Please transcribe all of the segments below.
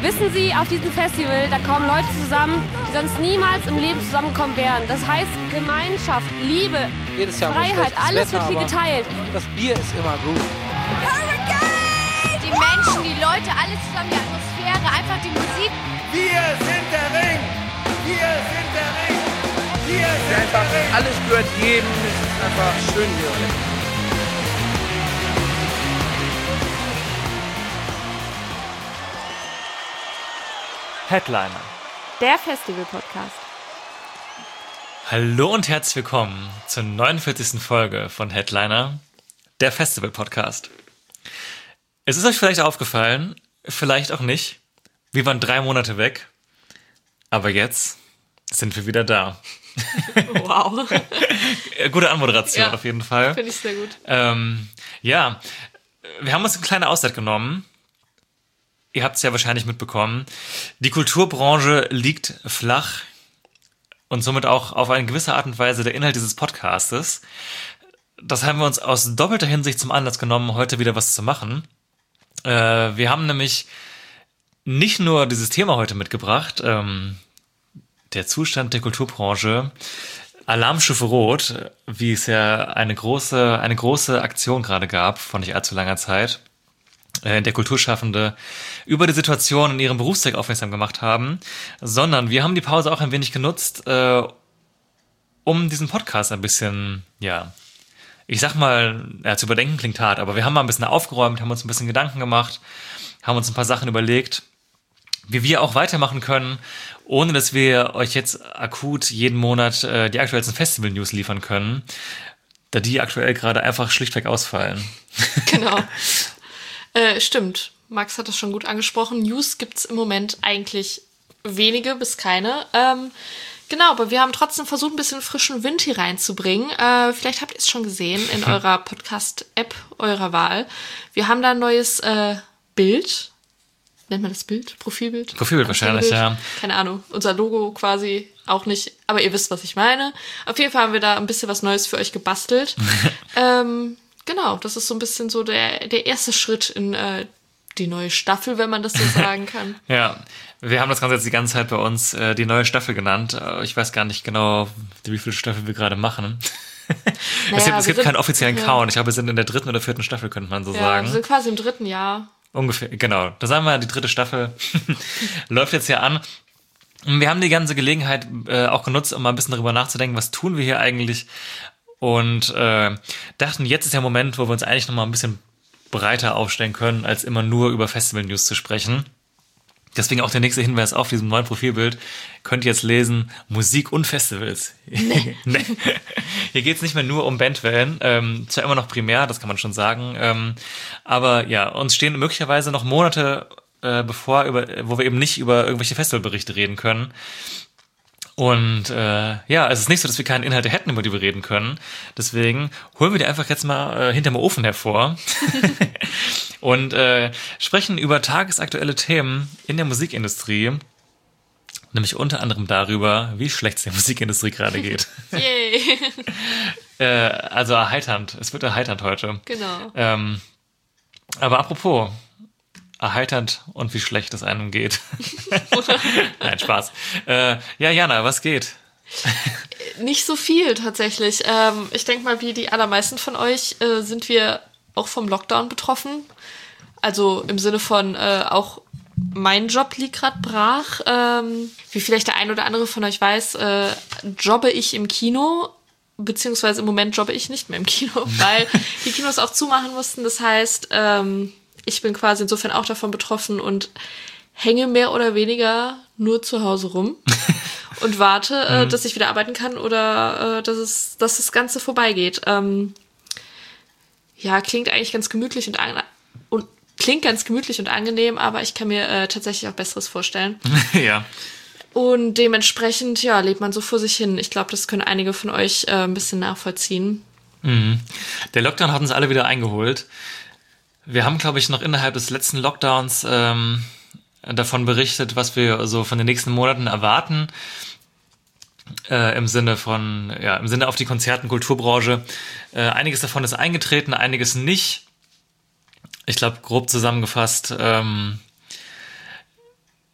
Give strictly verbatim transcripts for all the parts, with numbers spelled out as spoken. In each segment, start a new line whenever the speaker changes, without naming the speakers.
Wissen Sie, auf diesem Festival, da kommen Leute zusammen, die sonst niemals im Leben zusammenkommen wären. Das heißt Gemeinschaft, Liebe,
Jedes Jahr
Freiheit, alles
Wetter,
wird hier geteilt.
Das Bier ist immer gut.
Hurricane! Die Menschen, die Leute, alles zusammen, die Atmosphäre, einfach die Musik.
Wir sind der Ring! Wir sind der Ring! Wir sind
Einfach,
der Ring!
alles gehört jedem. Es ist einfach schön hier.
Headliner.
Der Festival-Podcast.
Hallo und herzlich willkommen zur neunundvierzigsten Folge von Headliner, der Festival-Podcast. Es ist euch vielleicht aufgefallen, vielleicht auch nicht. Wir waren drei Monate weg, aber jetzt sind wir wieder da.
Wow.
Gute Anmoderation
Ja,
auf jeden Fall.
Finde ich sehr gut.
Ähm, ja, wir haben uns eine kleine Auszeit genommen. Ihr habt es ja wahrscheinlich mitbekommen. Die Kulturbranche liegt flach und somit auch auf eine gewisse Art und Weise der Inhalt dieses Podcastes. Das haben wir uns aus doppelter Hinsicht zum Anlass genommen, heute wieder was zu machen. Äh, wir haben nämlich nicht nur dieses Thema heute mitgebracht, ähm, der Zustand der Kulturbranche, Alarmstufe Rot, wie es ja eine große, eine große Aktion gerade gab, vor nicht allzu langer Zeit, in der Kulturschaffende über die Situation in ihrem Berufszweig aufmerksam gemacht haben, sondern wir haben die Pause auch ein wenig genutzt, äh, um diesen Podcast ein bisschen, ja, ich sag mal, ja, zu überdenken klingt hart, aber wir haben mal ein bisschen aufgeräumt, haben uns ein bisschen Gedanken gemacht, haben uns ein paar Sachen überlegt, wie wir auch weitermachen können, ohne dass wir euch jetzt akut jeden Monat äh, die aktuellsten Festival-News liefern können, da die aktuell gerade einfach schlichtweg ausfallen.
Genau. Äh, stimmt, Max hat das schon gut angesprochen. News gibt's im Moment eigentlich wenige bis keine. Ähm, genau, aber wir haben trotzdem versucht, ein bisschen frischen Wind hier reinzubringen. Äh, vielleicht habt ihr es schon gesehen in eurer Podcast-App eurer Wahl. Wir haben da ein neues äh, Bild. Nennt man das Bild? Profilbild?
Profilbild wahrscheinlich, ja.
Keine Ahnung. Unser Logo quasi auch nicht. Aber ihr wisst, was ich meine. Auf jeden Fall haben wir da ein bisschen was Neues für euch gebastelt. ähm... Genau, das ist so ein bisschen so der, der erste Schritt in äh, die neue Staffel, wenn man das so sagen kann.
Ja, wir haben das Ganze jetzt die ganze Zeit bei uns äh, die neue Staffel genannt. Äh, ich weiß gar nicht genau, wie viele Staffel wir gerade machen.
Naja,
es gibt, es gibt
sind,
keinen offiziellen
ja.
Count. Ich glaube, wir sind in der dritten oder vierten Staffel, könnte man so
ja,
sagen.
Wir sind quasi im dritten Jahr.
Ungefähr, genau. Da sagen wir, die dritte Staffel läuft jetzt hier an. Und wir haben die ganze Gelegenheit äh, auch genutzt, um mal ein bisschen darüber nachzudenken, was tun wir hier eigentlich. Und äh, dachten, jetzt ist der Moment, wo wir uns eigentlich nochmal ein bisschen breiter aufstellen können, als immer nur über Festival-News zu sprechen. Deswegen auch der nächste Hinweis auf diesem neuen Profilbild. Könnt ihr jetzt lesen, Musik und Festivals. Nee. Nee. Hier geht es nicht mehr nur um Bandwellen. Ähm, zwar immer noch primär, das kann man schon sagen. Ähm, aber ja, uns stehen möglicherweise noch Monate äh, bevor, über, wo wir eben nicht über irgendwelche Festivalberichte reden können. Und äh, ja, es ist nicht so, dass wir keine Inhalte hätten, über die wir reden können. Deswegen holen wir die einfach jetzt mal äh, hinterm Ofen hervor und äh, sprechen über tagesaktuelle Themen in der Musikindustrie. Nämlich unter anderem darüber, wie schlecht es der Musikindustrie gerade geht.
Yay!
äh, also erheiternd. Es wird erheiternd heute.
Genau.
Ähm, aber apropos erheiternd und wie schlecht es einem geht. Nein, Spaß. Äh, ja, Jana, was geht?
Nicht so viel tatsächlich. Ähm, ich denke mal, wie die allermeisten von euch äh, sind wir auch vom Lockdown betroffen. Also im Sinne von äh, auch mein Job liegt gerade brach. Ähm, wie vielleicht der ein oder andere von euch weiß, äh, jobbe ich im Kino, beziehungsweise im Moment jobbe ich nicht mehr im Kino, weil die Kinos auch zumachen mussten. Das heißt, ähm, ich bin quasi insofern auch davon betroffen und hänge mehr oder weniger nur zu Hause rum und warte, äh, dass ich wieder arbeiten kann oder äh, dass es, dass das Ganze vorbeigeht. Ähm, ja, klingt eigentlich ganz gemütlich und, an- und klingt ganz gemütlich und angenehm, aber ich kann mir äh, tatsächlich auch Besseres vorstellen.
Ja.
Und dementsprechend, ja, lebt man so vor sich hin. Ich glaube, das können einige von euch äh, ein bisschen nachvollziehen.
Mhm. Der Lockdown hat uns alle wieder eingeholt. Wir haben, glaube ich, noch innerhalb des letzten Lockdowns ähm, davon berichtet, was wir so von den nächsten Monaten erwarten. Äh, im Sinne von, ja, im Sinne auf die Konzert- und Kulturbranche. Äh, einiges davon ist eingetreten, einiges nicht. Ich glaube, grob zusammengefasst, ähm,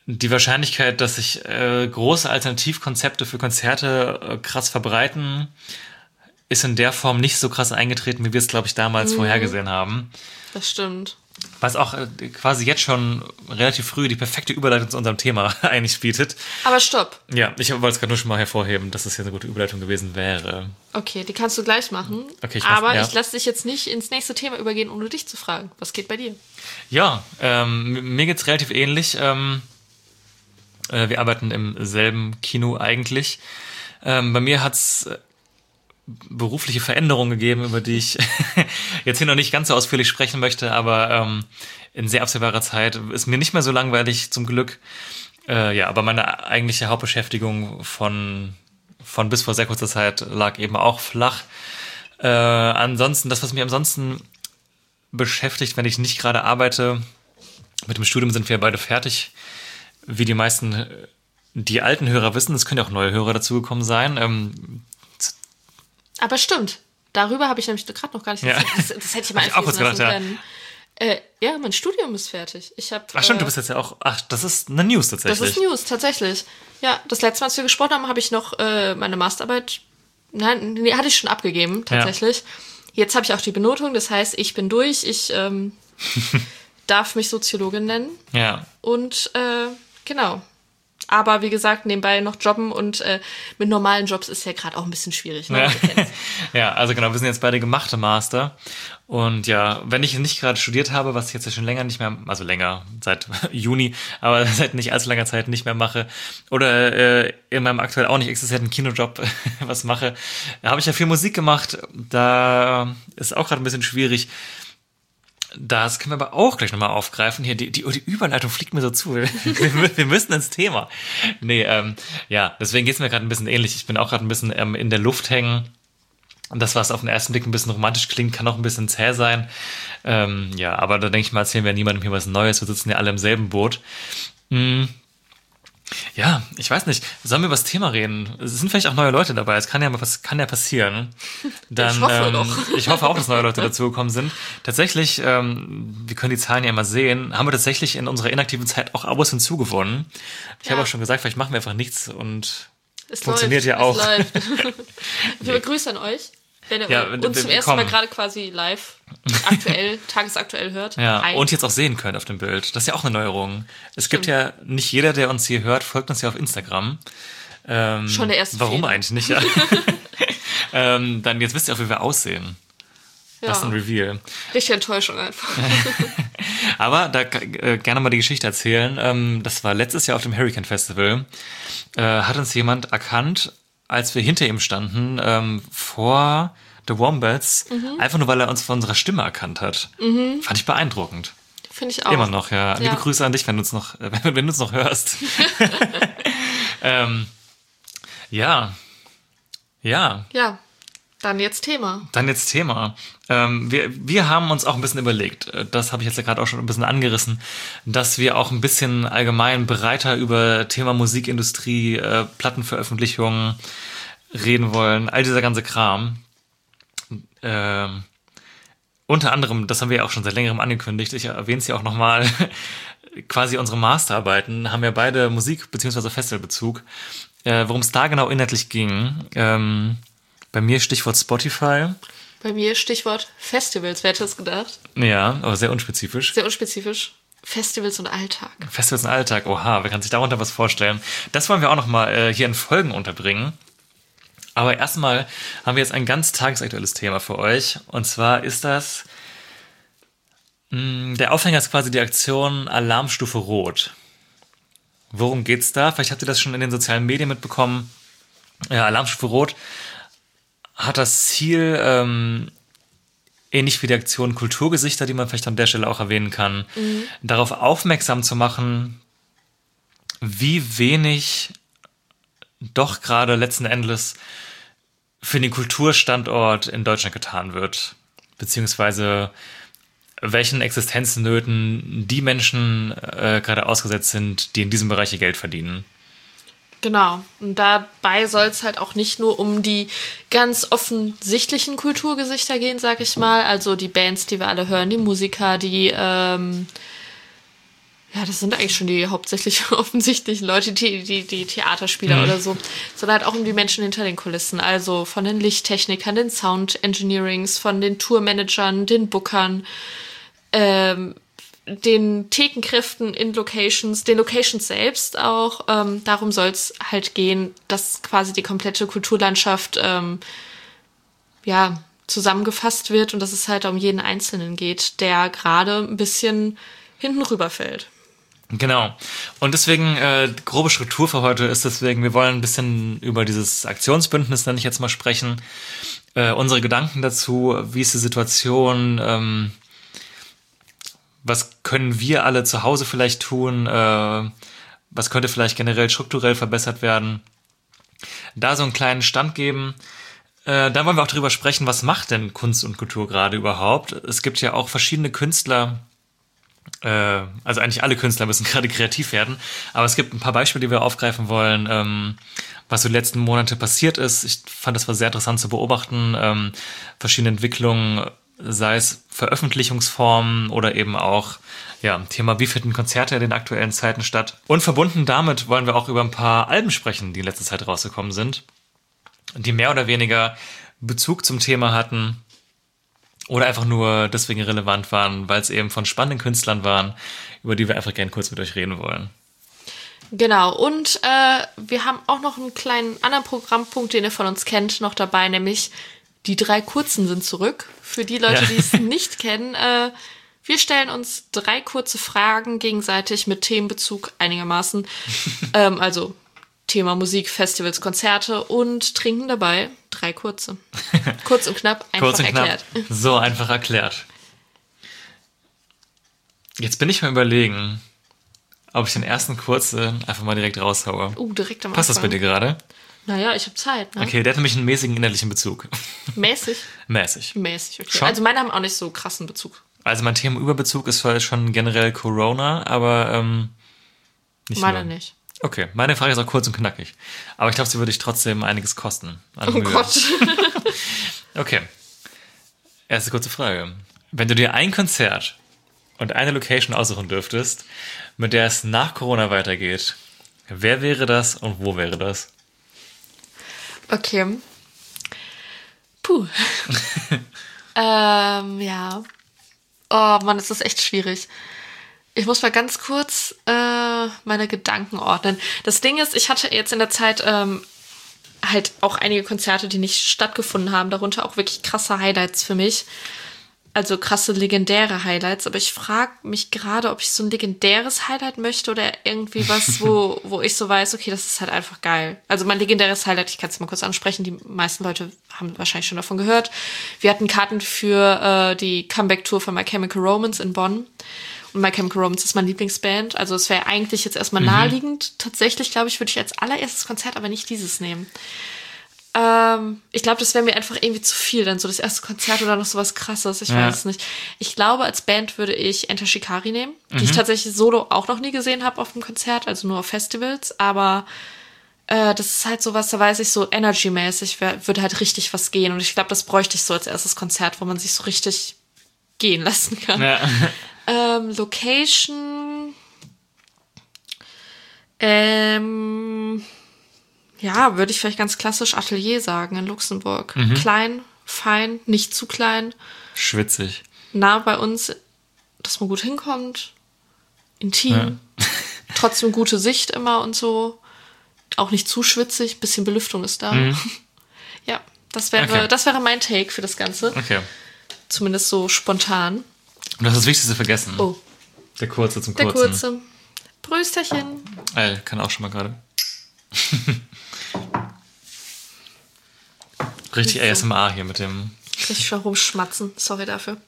die Wahrscheinlichkeit, dass sich äh, große Alternativkonzepte für Konzerte äh, krass verbreiten, ist in der Form nicht so krass eingetreten, wie wir es, glaube ich, damals mhm. vorhergesehen haben.
Das stimmt.
Was auch äh, quasi jetzt schon relativ früh die perfekte Überleitung zu unserem Thema eigentlich bietet.
Aber stopp.
Ja, ich wollte es gerade nur schon mal hervorheben, dass das hier eine gute Überleitung gewesen wäre.
Okay, die kannst du gleich machen.
Okay, ich mach,
Aber
ja.
ich lasse dich jetzt nicht ins nächste Thema übergehen, ohne dich zu fragen. Was geht bei dir?
Ja, ähm, mir geht's relativ ähnlich. Ähm, äh, wir arbeiten im selben Kino eigentlich. Ähm, bei mir hat's berufliche Veränderungen gegeben, über die ich jetzt hier noch nicht ganz so ausführlich sprechen möchte, aber ähm, in sehr absehbarer Zeit ist mir nicht mehr so langweilig, zum Glück. Äh, ja, aber meine eigentliche Hauptbeschäftigung von, von bis vor sehr kurzer Zeit lag eben auch flach. Äh, ansonsten, das, was mich ansonsten beschäftigt, wenn ich nicht gerade arbeite, mit dem Studium sind wir beide fertig. Wie die meisten, die alten Hörer wissen, es können ja auch neue Hörer dazugekommen sein. Ähm,
Aber stimmt. Darüber habe ich nämlich gerade noch gar nicht...
Ja.
Das, das hätte ich mal
Hab ich auch kurz
einfließen lassen
gedacht,
können. Äh, ja, mein Studium ist fertig. Ich hab,
Ach stimmt,
äh,
du bist jetzt ja auch... Ach, das ist eine News tatsächlich.
Das ist News, tatsächlich. Ja, das letzte Mal, als wir gesprochen haben, habe ich noch äh, meine Masterarbeit... Nein, nee, hatte ich schon abgegeben, tatsächlich. Ja. Jetzt habe ich auch die Benotung, das heißt, ich bin durch. Ich ähm, darf mich Soziologin nennen.
Ja.
Und äh, genau... Aber wie gesagt, nebenbei noch jobben und äh, mit normalen Jobs ist ja gerade auch ein bisschen schwierig. Ne?
Ja. Ja, also genau, wir sind jetzt beide gemachte Master. Und ja, wenn ich nicht gerade studiert habe, was ich jetzt ja schon länger nicht mehr, also länger, seit Juni, aber seit nicht allzu langer Zeit nicht mehr mache, oder äh, in meinem aktuell auch nicht existierenden Kinojob was mache, da habe ich ja viel Musik gemacht. Da ist auch gerade ein bisschen schwierig. Das können wir aber auch gleich nochmal aufgreifen. Hier, die, die, die Überleitung fliegt mir so zu. Wir, wir, wir müssen ins Thema. Nee, ähm, ja, deswegen geht's mir gerade ein bisschen ähnlich. Ich bin auch gerade ein bisschen ähm, in der Luft hängen. Und das, was auf den ersten Blick ein bisschen romantisch klingt, kann auch ein bisschen zäh sein. Ähm, ja, aber da denke ich mal, erzählen wir niemandem hier was Neues. Wir sitzen ja alle im selben Boot. Hm. Ja, ich weiß nicht. Sollen wir über das Thema reden? Es sind vielleicht auch neue Leute dabei. Es kann ja was kann ja passieren. Dann,
ich hoffe
ähm,
doch.
Ich hoffe auch, dass neue Leute dazugekommen sind. Tatsächlich, ähm, wir können die Zahlen ja mal sehen, haben wir tatsächlich in unserer inaktiven Zeit auch Abos hinzugewonnen. Ich ja. habe auch schon gesagt, vielleicht machen wir einfach nichts und
es
funktioniert
läuft,
ja auch.
Es läuft. Wir grüßen an euch. Wenn ihr
ja,
uns
wir,
zum
wir
ersten Mal gerade quasi live, aktuell, tagesaktuell hört.
Ja,
ein.
und jetzt auch sehen könnt auf dem Bild. Das ist ja auch eine Neuerung. Es
Stimmt.
gibt ja nicht jeder, der uns hier hört, folgt uns ja auf Instagram. Ähm,
Schon der erste
Warum
Fehler.
eigentlich nicht? Ja. ähm, dann jetzt wisst ihr auch, wie wir aussehen.
Ja.
Das ist ein Reveal.
Richtige Enttäuschung einfach.
Aber da äh, gerne mal die Geschichte erzählen. Ähm, das war letztes Jahr auf dem Hurricane Festival. Äh, hat uns jemand erkannt, als wir hinter ihm standen, ähm, vor The Wombats, mhm. einfach nur, weil er uns von unserer Stimme erkannt hat. Mhm. Fand ich beeindruckend.
Finde ich auch.
Immer noch, ja.
ja.
Liebe Grüße an dich, wenn du uns noch, äh, wenn du uns noch hörst. ähm, ja. Ja.
Ja. Dann jetzt Thema.
Dann jetzt Thema. Ähm, wir, wir haben uns auch ein bisschen überlegt, das habe ich jetzt ja gerade auch schon ein bisschen angerissen, dass wir auch ein bisschen allgemein breiter über Thema Musikindustrie, äh, Plattenveröffentlichungen reden wollen, all dieser ganze Kram. Ähm, unter anderem, das haben wir ja auch schon seit längerem angekündigt, ich erwähne es ja auch nochmal, quasi unsere Masterarbeiten haben ja beide Musik- bzw. Festivalbezug. Äh, worum es da genau inhaltlich ging, ähm, bei mir Stichwort Spotify.
Bei mir Stichwort Festivals, wer hätte das gedacht?
Ja, aber sehr unspezifisch.
Sehr unspezifisch. Festivals und Alltag.
Festivals und Alltag, oha, wer kann sich darunter was vorstellen? Das wollen wir auch nochmal äh, hier in Folgen unterbringen. Aber erstmal haben wir jetzt ein ganz tagesaktuelles Thema für euch. Und zwar ist das, mh, der Aufhänger ist quasi die Aktion Alarmstufe Rot. Worum geht's da? Vielleicht habt ihr das schon in den sozialen Medien mitbekommen. Ja, Alarmstufe Rot hat das Ziel, ähm, ähnlich wie die Aktion Kulturgesichter, die man vielleicht an der Stelle auch erwähnen kann, mhm. darauf aufmerksam zu machen, wie wenig doch gerade letzten Endes für den Kulturstandort in Deutschland getan wird, beziehungsweise welchen Existenznöten die Menschen äh, gerade ausgesetzt sind, die in diesem Bereich ihr Geld verdienen.
Genau. Und dabei soll es halt auch nicht nur um die ganz offensichtlichen Kulturgesichter gehen, sag ich mal. Also die Bands, die wir alle hören, die Musiker, die ähm, Ja, das sind eigentlich schon die hauptsächlich offensichtlichen Leute, die, die, die Theaterspieler
Mhm.
oder so, sondern halt auch um die Menschen hinter den Kulissen. Also von den Lichttechnikern, den Sound-Engineerings, von den Tourmanagern, den Bookern, ähm, den Thekenkräften in Locations, den Locations selbst auch. Ähm, darum soll es halt gehen, dass quasi die komplette Kulturlandschaft ähm, ja, zusammengefasst wird und dass es halt um jeden Einzelnen geht, der gerade ein bisschen hinten rüberfällt.
Genau. Und deswegen, äh, grobe Struktur für heute ist deswegen, wir wollen ein bisschen über dieses Aktionsbündnis, nenne ich jetzt mal, sprechen. Äh, unsere Gedanken dazu, wie ist die Situation, ähm, was können wir alle zu Hause vielleicht tun, äh, was könnte vielleicht generell strukturell verbessert werden. Da so einen kleinen Stand geben. Äh, dann wollen wir auch darüber sprechen, was macht denn Kunst und Kultur gerade überhaupt? Es gibt ja auch verschiedene Künstler, äh, also eigentlich alle Künstler müssen gerade kreativ werden, aber es gibt ein paar Beispiele, die wir aufgreifen wollen, ähm, was so die letzten Monate passiert ist. Ich fand, das war sehr interessant zu beobachten, ähm, verschiedene Entwicklungen, sei es Veröffentlichungsformen oder eben auch ja, Thema, wie finden Konzerte in den aktuellen Zeiten statt. Und verbunden damit wollen wir auch über ein paar Alben sprechen, die in letzter Zeit rausgekommen sind, die mehr oder weniger Bezug zum Thema hatten oder einfach nur deswegen relevant waren, weil es eben von spannenden Künstlern waren, über die wir einfach gerne kurz mit euch reden wollen.
Genau, und äh, wir haben auch noch einen kleinen anderen Programmpunkt, den ihr von uns kennt, noch dabei, nämlich die drei Kurzen sind zurück. Für die Leute,
Ja.
die es nicht kennen, äh, wir stellen uns drei kurze Fragen gegenseitig mit Themenbezug einigermaßen. ähm, also Thema Musik, Festivals, Konzerte und trinken dabei drei kurze. Kurz und knapp, einfach
Kurz und
erklärt.
knapp, so einfach erklärt. Jetzt bin ich mal überlegen, ob ich den ersten kurzen einfach mal direkt raushaue.
Uh, direkt am
Passt das bei
Anfang.
dir gerade?
Naja, ich habe Zeit. Ne?
Okay, der hat nämlich einen mäßigen innerlichen Bezug.
Mäßig?
Mäßig.
Mäßig, okay.
Schon?
Also meine haben auch nicht so krassen Bezug.
Also mein Themenüberbezug ist zwar schon generell Corona, aber ähm, nicht
Meine
nur.
nicht.
Okay, meine Frage ist auch kurz und knackig. Aber ich glaube, sie würde dich trotzdem einiges kosten. An
Oh
Mühe.
Gott.
Okay. Erste kurze Frage. Wenn du dir ein Konzert und eine Location aussuchen dürftest, mit der es nach Corona weitergeht, wer wäre das und wo wäre das?
Okay. Puh. ähm, ja. Oh Mann, das ist echt schwierig. Ich muss mal ganz kurz äh, meine Gedanken ordnen. Das Ding ist, ich hatte jetzt in der Zeit ähm, halt auch einige Konzerte, die nicht stattgefunden haben, darunter auch wirklich krasse Highlights für mich. Also krasse, legendäre Highlights. Aber ich frage mich gerade, ob ich so ein legendäres Highlight möchte oder irgendwie was, wo, wo ich so weiß, okay, das ist halt einfach geil. Also mein legendäres Highlight, ich kann es mal kurz ansprechen, die meisten Leute haben wahrscheinlich schon davon gehört. Wir hatten Karten für äh, die Comeback-Tour von My Chemical Romance in Bonn. Und My Chemical Romance ist meine Lieblingsband. Also es wäre eigentlich jetzt erstmal naheliegend. Tatsächlich, glaube ich, würde ich als allererstes Konzert aber nicht dieses nehmen. Ähm, ich glaube, das wäre mir einfach irgendwie zu viel, dann so das erste Konzert oder noch sowas Krasses, ich
Ja.
weiß es nicht. Ich glaube, als Band würde ich Enter Shikari nehmen, die ich tatsächlich solo auch noch nie gesehen habe auf dem Konzert, also nur auf Festivals, aber äh, das ist halt sowas, da weiß ich, so energy-mäßig wär, würde halt richtig was gehen und ich glaube, das bräuchte ich so als erstes Konzert, wo man sich so richtig gehen lassen kann.
Ja.
Ähm, Location. Ähm, ja, würde ich vielleicht ganz klassisch Atelier sagen in Luxemburg. Klein, fein, nicht zu klein,
Schwitzig.
nah bei uns, dass man gut hinkommt, intim, trotzdem gute Sicht immer und so. Auch nicht zu schwitzig, bisschen Belüftung ist da. Ja, das wäre,
Okay.
das wäre mein Take für das Ganze.
Okay.
Zumindest so spontan.
Du hast das Wichtigste vergessen.
Oh,
Der kurze zum
der
kurzen.
kurze. Brüsterchen.
Ey, kann auch schon mal gerade. Richtig A S M R hier mit dem.
Richtig schon rumschmatzen. Sorry dafür.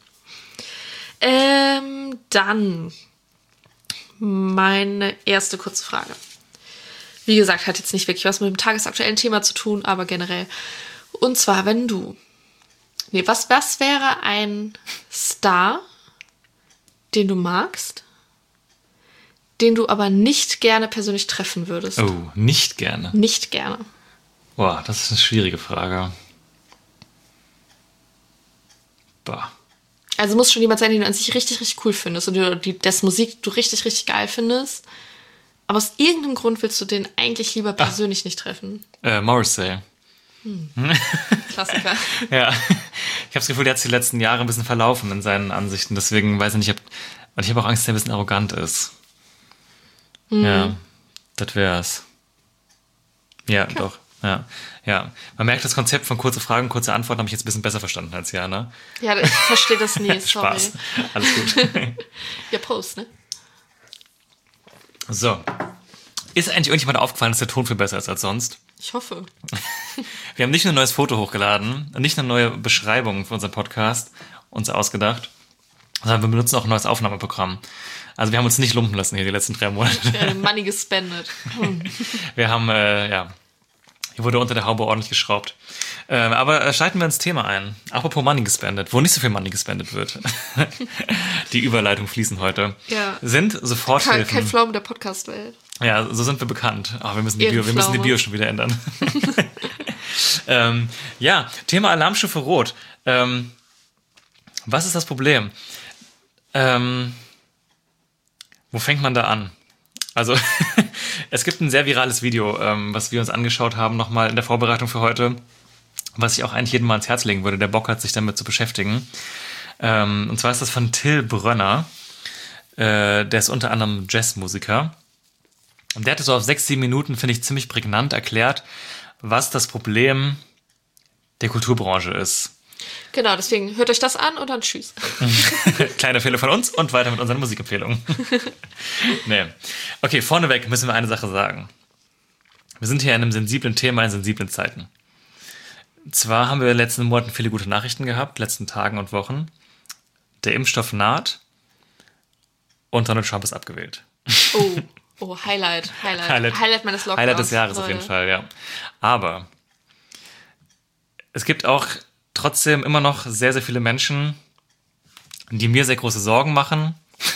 Ähm, dann meine erste kurze Frage. Wie gesagt, hat jetzt nicht wirklich was mit dem tagesaktuellen Thema zu tun, aber generell. Und zwar, wenn du... Nee, was, was wäre ein Star, den du magst, den du aber nicht gerne persönlich treffen würdest?
Oh, nicht gerne.
Nicht gerne.
Boah, das ist eine schwierige Frage. Boah.
Also muss schon jemand sein, den du an sich richtig, richtig cool findest und du, die, dessen Musik du richtig, richtig geil findest. Aber aus irgendeinem Grund willst du den eigentlich lieber persönlich Ach. nicht treffen.
Äh, Morrissey.
Hm. Klassiker.
Ja, ich habe das Gefühl, der hat sich die letzten Jahre ein bisschen verlaufen in seinen Ansichten. Deswegen weiß ich nicht, ob, und ich habe auch Angst, dass er ein bisschen arrogant ist. Hm. Ja, das wär's. Ja, okay. doch. Ja, ja. Man merkt, das Konzept von kurze Fragen, kurze Antworten habe ich jetzt ein bisschen besser verstanden als Jana.
Ja, ich verstehe das nie, sorry.
Spaß. Alles gut.
Ja, Post, ne?
So. Ist eigentlich irgendjemand aufgefallen, dass der Ton viel besser ist als sonst?
Ich hoffe.
Wir haben nicht nur ein neues Foto hochgeladen, nicht nur neue Beschreibungen für unseren Podcast uns ausgedacht, sondern wir benutzen auch ein neues Aufnahmeprogramm. Also wir haben uns nicht lumpen lassen hier die letzten drei Monate.
Ja, Money gespendet. Hm.
Wir haben, äh, ja, hier wurde unter der Haube ordentlich geschraubt. Ähm, aber äh, schalten wir ins Thema ein. Apropos Money gespendet, wo nicht so viel Money gespendet wird. Die Überleitungen fließen heute.
Ja.
Sind Soforthilfen.
Kein, kein Pflaumen der Podcast-Welt.
Ja, so sind wir bekannt. Ach, wir müssen die Bio, wir müssen die Bio schon wieder ändern. ähm, ja, Thema Alarmstufe Rot. Ähm, was ist das Problem? Ähm, wo fängt man da an? Also, es gibt ein sehr virales Video, ähm, was wir uns angeschaut haben, nochmal in der Vorbereitung für heute, was ich auch eigentlich jedem mal ans Herz legen würde, der Bock hat, sich damit zu beschäftigen. Ähm, und zwar ist das von Till Brönner. Äh, der ist unter anderem Jazzmusiker. Und der hat so auf sechs, sieben Minuten, finde ich, ziemlich prägnant erklärt, was das Problem der Kulturbranche ist.
Genau, deswegen hört euch das an und dann tschüss.
Kleine Fehler von uns und weiter mit unseren Musikempfehlungen. Nee. Okay, vorneweg müssen wir eine Sache sagen. Wir sind hier in einem sensiblen Thema in sensiblen Zeiten. Zwar haben wir in den letzten Monaten viele gute Nachrichten gehabt, letzten Tagen und Wochen. Der Impfstoff naht und Donald Trump ist abgewählt.
Oh, oh Highlight, Highlight.
Highlight,
Highlight meines Lockdowns.
Highlight des Jahres
Leute.
auf jeden Fall, ja. Aber es gibt auch trotzdem immer noch sehr, sehr viele Menschen, die mir sehr große Sorgen machen,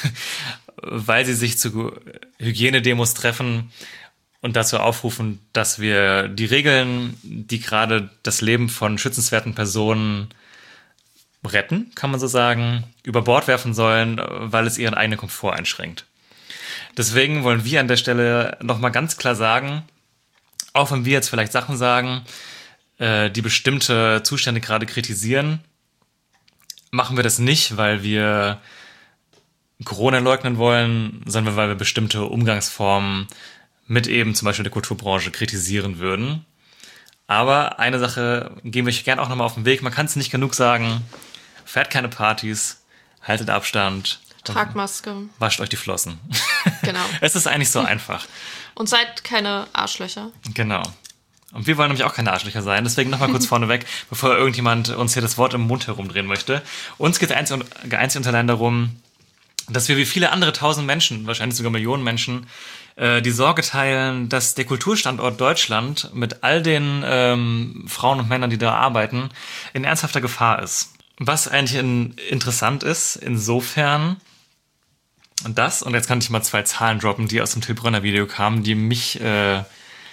weil sie sich zu Hygienedemos treffen und dazu aufrufen, dass wir die Regeln, die gerade das Leben von schützenswerten Personen retten, kann man so sagen, über Bord werfen sollen, weil es ihren eigenen Komfort einschränkt. Deswegen wollen wir an der Stelle nochmal ganz klar sagen, auch wenn wir jetzt vielleicht Sachen sagen, die bestimmte Zustände gerade kritisieren, machen wir das nicht, weil wir Corona leugnen wollen, sondern weil wir bestimmte Umgangsformen mit eben zum Beispiel der Kulturbranche kritisieren würden. Aber eine Sache geben wir euch gerne auch nochmal auf den Weg. Man kann es nicht genug sagen. Fährt keine Partys, haltet Abstand.
Tragt Maske.
Wascht euch die Flossen.
Genau.
Es ist eigentlich so einfach.
Und seid keine Arschlöcher.
Genau. Und wir wollen nämlich auch keine Arschlöcher sein. Deswegen nochmal kurz vorneweg, bevor irgendjemand uns hier das Wort im Mund herumdrehen möchte. Uns geht es einzig und, einzig und allein darum, dass wir wie viele andere tausend Menschen, wahrscheinlich sogar Millionen Menschen, äh, die Sorge teilen, dass der Kulturstandort Deutschland mit all den ähm, Frauen und Männern, die da arbeiten, in ernsthafter Gefahr ist. Was eigentlich in, interessant ist, insofern, und das, und jetzt kann ich mal zwei Zahlen droppen, die aus dem Till Brönner Video kamen, die mich... Äh,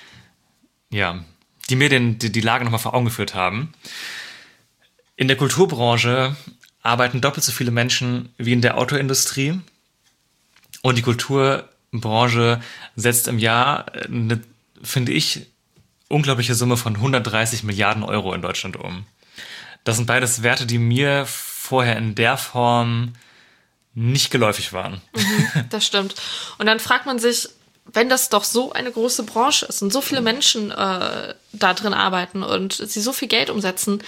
Ja, die mir den, die, die Lage nochmal vor Augen geführt haben. In der Kulturbranche arbeiten doppelt so viele Menschen wie in der Autoindustrie. Und die Kulturbranche setzt im Jahr eine, finde ich, unglaubliche Summe von hundertdreißig Milliarden Euro in Deutschland um. Das sind beides Werte, die mir vorher in der Form nicht geläufig waren.
Mhm, das stimmt. Und dann fragt man sich, wenn das doch so eine große Branche ist und so viele Menschen äh, da drin arbeiten und sie so viel Geld umsetzen,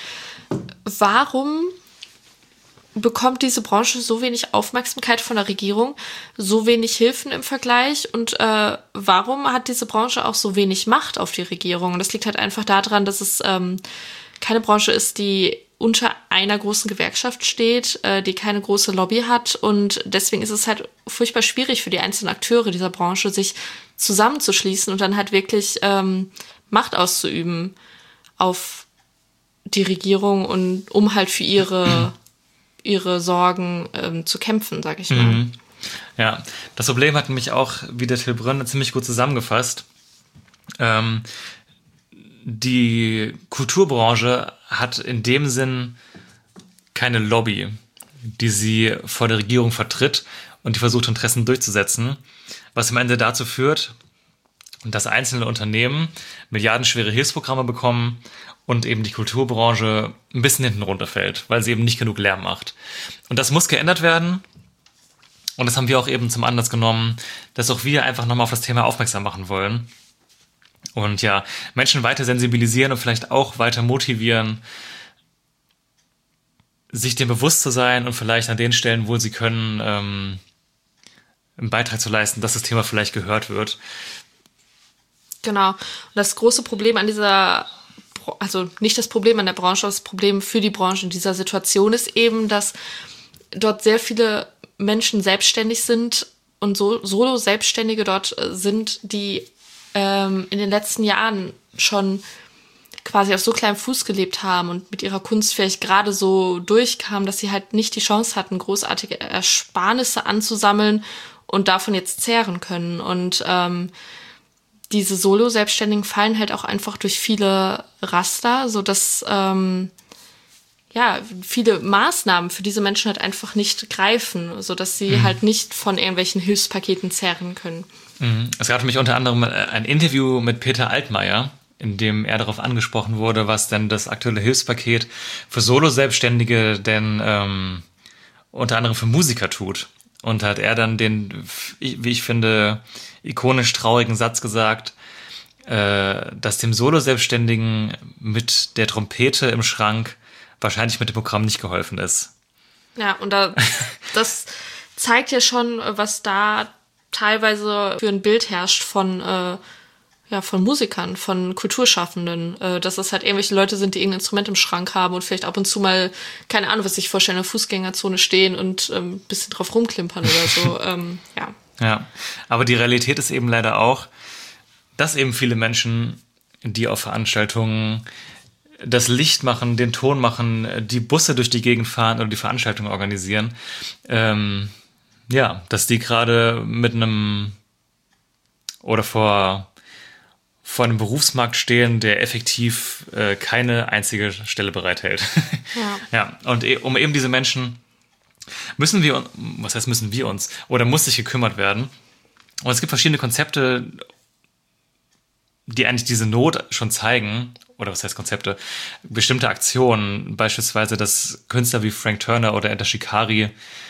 warum bekommt diese Branche so wenig Aufmerksamkeit von der Regierung, so wenig Hilfen im Vergleich und äh, warum hat diese Branche auch so wenig Macht auf die Regierung? Und das liegt halt einfach daran, dass es ähm, keine Branche ist, die unter einer großen Gewerkschaft steht, äh, die keine große Lobby hat und deswegen ist es halt furchtbar schwierig für die einzelnen Akteure dieser Branche, sich zusammenzuschließen und dann halt wirklich ähm, Macht auszuüben auf die Regierung und um halt für ihre, ihre Sorgen ähm, zu kämpfen, sag ich mal.
Mhm. Ja, das Problem hat nämlich auch, wie der Till Brönner ziemlich gut zusammengefasst, ähm, die Kulturbranche hat in dem Sinn keine Lobby, die sie vor der Regierung vertritt und die versucht, Interessen durchzusetzen, was am Ende dazu führt, dass einzelne Unternehmen milliardenschwere Hilfsprogramme bekommen und eben die Kulturbranche ein bisschen hinten runterfällt, weil sie eben nicht genug Lärm macht. Und das muss geändert werden. Und das haben wir auch eben zum Anlass genommen, dass auch wir einfach nochmal auf das Thema aufmerksam machen wollen. Und ja, Menschen weiter sensibilisieren und vielleicht auch weiter motivieren, sich dem bewusst zu sein und vielleicht an den Stellen, wo sie können, ähm, einen Beitrag zu leisten, dass das Thema vielleicht gehört wird.
Genau. Und das große Problem an dieser, also nicht das Problem an der Branche, das Problem für die Branche in dieser Situation ist eben, dass dort sehr viele Menschen selbstständig sind und so, Solo-Selbstständige dort sind, die ähm, in den letzten Jahren schon quasi auf so kleinem Fuß gelebt haben und mit ihrer Kunst vielleicht gerade so durchkamen, dass sie halt nicht die Chance hatten, großartige Ersparnisse anzusammeln und davon jetzt zehren können. Und ähm, diese Solo-Selbstständigen fallen halt auch einfach durch viele Raster, sodass ähm, ja, viele Maßnahmen für diese Menschen halt einfach nicht greifen, sodass sie mhm. halt nicht von irgendwelchen Hilfspaketen zehren können.
Mhm. Es gab nämlich unter anderem ein Interview mit Peter Altmaier, in dem er darauf angesprochen wurde, was denn das aktuelle Hilfspaket für Solo-Selbstständige denn ähm, unter anderem für Musiker tut. Und hat er dann den, wie ich finde, ikonisch traurigen Satz gesagt, äh, dass dem Solo-Selbstständigen mit der Trompete im Schrank wahrscheinlich mit dem Programm nicht geholfen ist.
Ja, und da, das zeigt ja schon, was da teilweise für ein Bild herrscht von, äh, ja, von Musikern, von Kulturschaffenden, äh, dass es halt irgendwelche Leute sind, die irgendein Instrument im Schrank haben und vielleicht ab und zu mal, keine Ahnung, was ich vorstelle, in der Fußgängerzone stehen und ähm, ein bisschen drauf rumklimpern oder so. ähm, ja.
Ja, aber die Realität ist eben leider auch, dass eben viele Menschen, die auf Veranstaltungen das Licht machen, den Ton machen, die Busse durch die Gegend fahren oder die Veranstaltungen organisieren, ähm, ja, dass die gerade mit einem oder vor vor einem Berufsmarkt stehen, der effektiv äh, keine einzige Stelle bereithält. Ja. Ja, und e- um eben diese Menschen müssen wir, was heißt müssen wir uns, oder muss sich gekümmert werden. Und es gibt verschiedene Konzepte, die eigentlich diese Not schon zeigen, oder was heißt Konzepte, bestimmte Aktionen, beispielsweise, dass Künstler wie Frank Turner oder Enter Shikari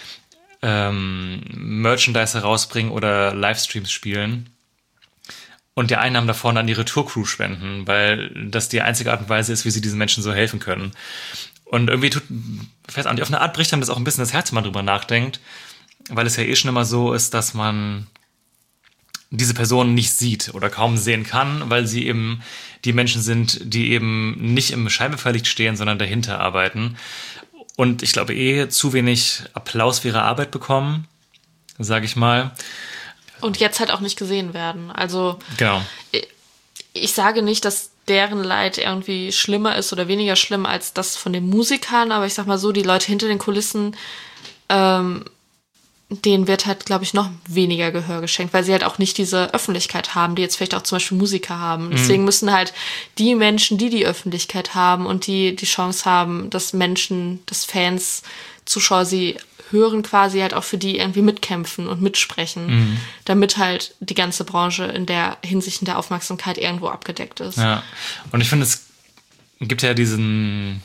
ähm, Merchandise herausbringen oder Livestreams spielen und die Einnahmen davon an ihre Tour-Crew spenden, weil das die einzige Art und Weise ist, wie sie diesen Menschen so helfen können. Und irgendwie tut, ich weiß auch nicht, auf eine Art bricht einem das auch ein bisschen das Herz, wenn man drüber nachdenkt, weil es ja eh schon immer so ist, dass man diese Personen nicht sieht oder kaum sehen kann, weil sie eben die Menschen sind, die eben nicht im Scheinwerferlicht stehen, sondern dahinter arbeiten. Und ich glaube eh zu wenig Applaus für ihre Arbeit bekommen, sage ich mal.
Und jetzt halt auch nicht gesehen werden. Also
genau.
Ich, ich sage nicht, dass deren Leid irgendwie schlimmer ist oder weniger schlimm als das von den Musikern, aber ich sag mal so, die Leute hinter den Kulissen, ähm, denen wird halt, glaube ich, noch weniger Gehör geschenkt, weil sie halt auch nicht diese Öffentlichkeit haben, die jetzt vielleicht auch zum Beispiel Musiker haben. Mhm. Deswegen müssen halt die Menschen, die die Öffentlichkeit haben und die die Chance haben, dass Menschen, dass Fans, Zuschauer sie hören, quasi halt auch für die irgendwie mitkämpfen und mitsprechen, mhm. damit halt die ganze Branche in der Hinsicht in der Aufmerksamkeit irgendwo abgedeckt ist.
Ja, und ich finde, es gibt ja diesen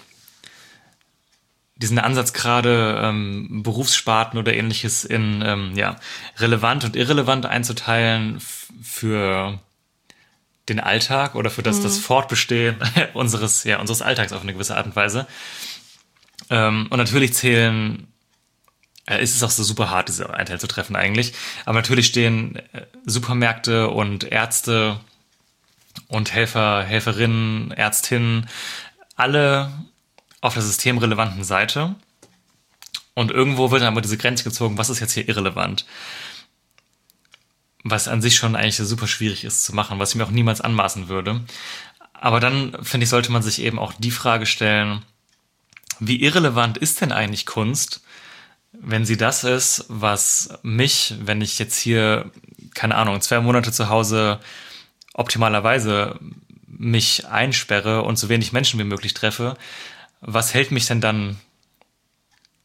diesen Ansatz gerade, ähm, Berufssparten oder ähnliches in ähm, ja, relevant und irrelevant einzuteilen f- für den Alltag oder für das, mhm. das Fortbestehen unseres, ja, unseres Alltags auf eine gewisse Art und Weise. Ähm, und natürlich zählen, äh, ist es auch so super hart, diese Einteilung zu treffen eigentlich, aber natürlich stehen äh, Supermärkte und Ärzte und Helfer, Helferinnen, Ärztinnen, alle auf der systemrelevanten Seite. Und irgendwo wird dann aber diese Grenze gezogen, was ist jetzt hier irrelevant? Was an sich schon eigentlich super schwierig ist zu machen, was ich mir auch niemals anmaßen würde. Aber dann, finde ich, sollte man sich eben auch die Frage stellen, wie irrelevant ist denn eigentlich Kunst, wenn sie das ist, was mich, wenn ich jetzt hier, keine Ahnung, zwei Monate zu Hause optimalerweise mich einsperre und so wenig Menschen wie möglich treffe, was hält mich denn dann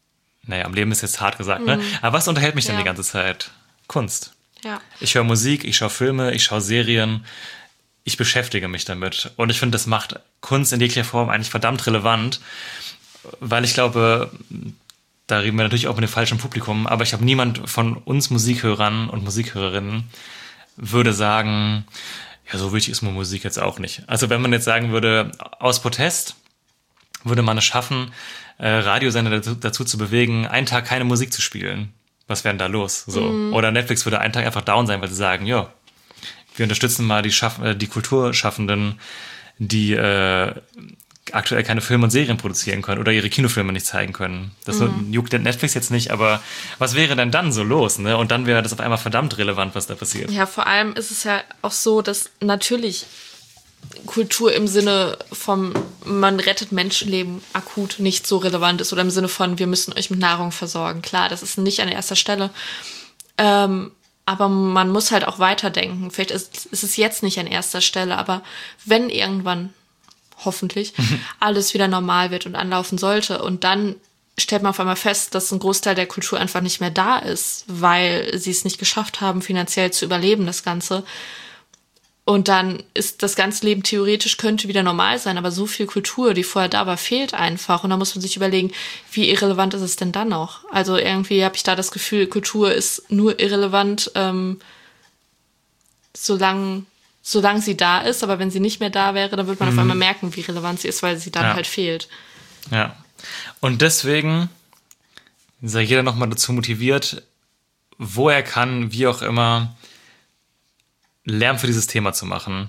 naja, am Leben ist jetzt hart gesagt, ne? Aber was unterhält mich denn
Ja.
die ganze Zeit? Kunst.
Ja.
Ich höre Musik, ich schaue Filme, ich schaue Serien, ich beschäftige mich damit. Und ich finde, das macht Kunst in jeglicher Form eigentlich verdammt relevant, weil ich glaube, da reden wir natürlich auch mit dem falschen Publikum, aber ich glaube, niemand von uns Musikhörern und Musikhörerinnen würde sagen, ja, so wichtig ist mir Musik jetzt auch nicht. Also wenn man jetzt sagen würde, aus Protest würde man es schaffen, äh, Radiosender dazu, dazu zu bewegen, einen Tag keine Musik zu spielen. Was wäre denn da los? So. Mhm. Oder Netflix würde einen Tag einfach down sein, weil sie sagen, ja, wir unterstützen mal die, Schaff- äh, die Kulturschaffenden, die äh, aktuell keine Filme und Serien produzieren können oder ihre Kinofilme nicht zeigen können. Das mhm. juckt Netflix jetzt nicht, aber was wäre denn dann so los? Ne? Und dann wäre das auf einmal verdammt relevant, was da passiert.
Ja, vor allem ist es ja auch so, dass natürlich Kultur im Sinne von man rettet Menschenleben akut nicht so relevant ist oder im Sinne von wir müssen euch mit Nahrung versorgen. Klar, das ist nicht an erster Stelle. Ähm, aber man muss halt auch weiterdenken. Vielleicht ist, ist es jetzt nicht an erster Stelle, aber wenn irgendwann hoffentlich alles wieder normal wird und anlaufen sollte und dann stellt man auf einmal fest, dass ein Großteil der Kultur einfach nicht mehr da ist, weil sie es nicht geschafft haben, finanziell zu überleben, das Ganze. Und dann ist das ganze Leben theoretisch könnte wieder normal sein, aber so viel Kultur, die vorher da war, fehlt einfach. Und da muss man sich überlegen, wie irrelevant ist es denn dann noch? Also irgendwie habe ich da das Gefühl, Kultur ist nur irrelevant, ähm, solange solange sie da ist. Aber wenn sie nicht mehr da wäre, dann wird man mhm. auf einmal merken, wie relevant sie ist, weil sie dann ja. halt fehlt.
Ja. Und deswegen sei jeder nochmal dazu motiviert, wo er kann, wie auch immer, Lärm für dieses Thema zu machen.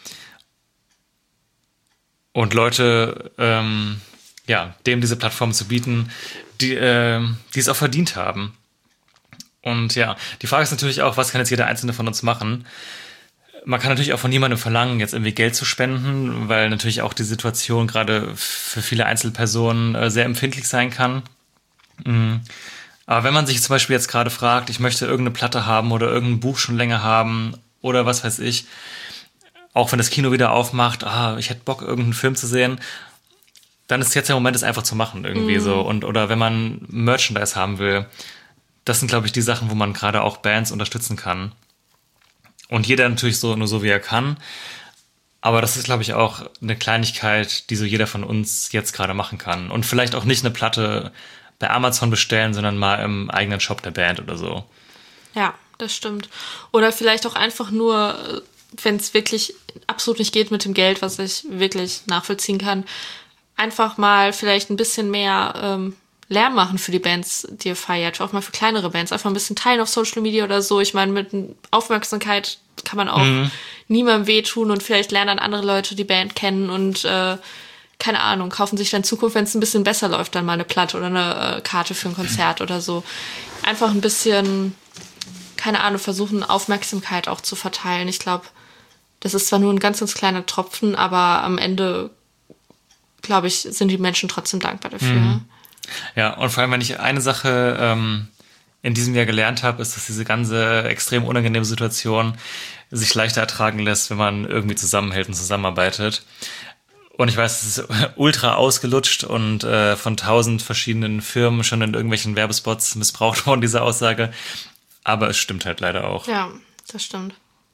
Und Leute, ähm, ja, dem diese Plattform zu bieten, die, äh, die es auch verdient haben. Und ja, die Frage ist natürlich auch, was kann jetzt jeder Einzelne von uns machen? Man kann natürlich auch von niemandem verlangen, jetzt irgendwie Geld zu spenden, weil natürlich auch die Situation gerade für viele Einzelpersonen äh, sehr empfindlich sein kann. Mhm. Aber wenn man sich zum Beispiel jetzt gerade fragt, ich möchte irgendeine Platte haben oder irgendein Buch schon länger haben oder was weiß ich, auch wenn das Kino wieder aufmacht, ah, ich hätte Bock, irgendeinen Film zu sehen, dann ist jetzt der Moment, es einfach zu machen irgendwie mhm. so. Und, oder wenn man Merchandise haben will, das sind, glaube ich, die Sachen, wo man gerade auch Bands unterstützen kann. Und jeder natürlich so nur so, wie er kann. Aber das ist, glaube ich, auch eine Kleinigkeit, die so jeder von uns jetzt gerade machen kann. Und vielleicht auch nicht eine Platte bei Amazon bestellen, sondern mal im eigenen Shop der Band oder so.
Ja, das stimmt. Oder vielleicht auch einfach nur, wenn es wirklich absolut nicht geht mit dem Geld, was ich wirklich nachvollziehen kann, einfach mal vielleicht ein bisschen mehr ähm, Lärm machen für die Bands, die ihr feiert. Auch mal für kleinere Bands. Einfach ein bisschen teilen auf Social Media oder so. Ich meine, mit Aufmerksamkeit kann man auch mhm. niemandem wehtun und vielleicht lernen dann andere Leute die Band kennen und äh, keine Ahnung, kaufen sich dann in Zukunft, wenn es ein bisschen besser läuft, dann mal eine Platte oder eine äh, Karte für ein Konzert oder so. Einfach ein bisschen, keine Ahnung, versuchen Aufmerksamkeit auch zu verteilen. Ich glaube, das ist zwar nur ein ganz, ganz kleiner Tropfen, aber am Ende, glaube ich, sind die Menschen trotzdem dankbar dafür.
Mhm. Ja, und vor allem, wenn ich eine Sache ähm, in diesem Jahr gelernt habe, ist, dass diese ganze extrem unangenehme Situation sich leichter ertragen lässt, wenn man irgendwie zusammenhält und zusammenarbeitet. Und ich weiß, es ist ultra ausgelutscht und äh, von tausend verschiedenen Firmen schon in irgendwelchen Werbespots missbraucht worden, diese Aussage. Aber es stimmt halt leider auch.
Ja, das stimmt.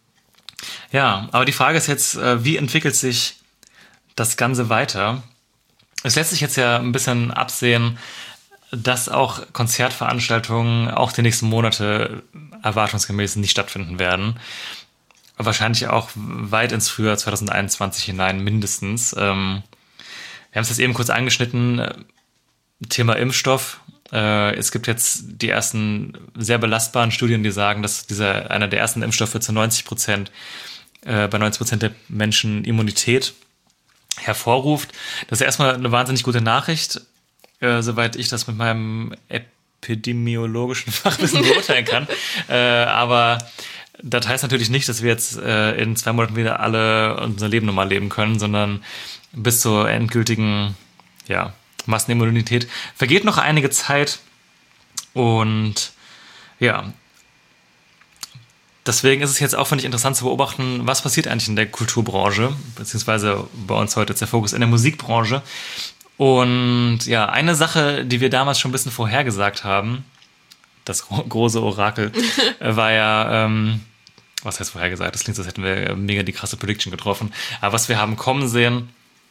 Ja, aber die Frage ist jetzt, äh, wie entwickelt sich das Ganze weiter? Es lässt sich jetzt ja ein bisschen absehen, dass auch Konzertveranstaltungen auch die nächsten Monate erwartungsgemäß nicht stattfinden werden. Wahrscheinlich auch weit ins Frühjahr zwanzig einundzwanzig hinein mindestens. Ähm, wir haben es jetzt eben kurz angeschnitten, Thema Impfstoff. Äh, es gibt jetzt die ersten sehr belastbaren Studien, die sagen, dass dieser einer der ersten Impfstoffe zu neunzig Prozent äh, bei neunzig Prozent der Menschen Immunität hervorruft. Das ist erstmal eine wahnsinnig gute Nachricht, äh, soweit ich das mit meinem epidemiologischen Fachwissen beurteilen kann. äh, aber das heißt natürlich nicht, dass wir jetzt äh, in zwei Monaten wieder alle unser Leben normal leben können, sondern bis zur endgültigen ja, Massenimmunität vergeht noch einige Zeit. Und ja, deswegen ist es jetzt auch, finde ich, interessant zu beobachten, was passiert eigentlich in der Kulturbranche, beziehungsweise bei uns heute ist der Fokus in der Musikbranche. Und ja, eine Sache, die wir damals schon ein bisschen vorhergesagt haben, das gro- große Orakel, war ja, ähm, was heißt vorhergesagt? Das klingt so, als hätten wir mega die krasse Prediction getroffen. Aber was wir haben kommen sehen,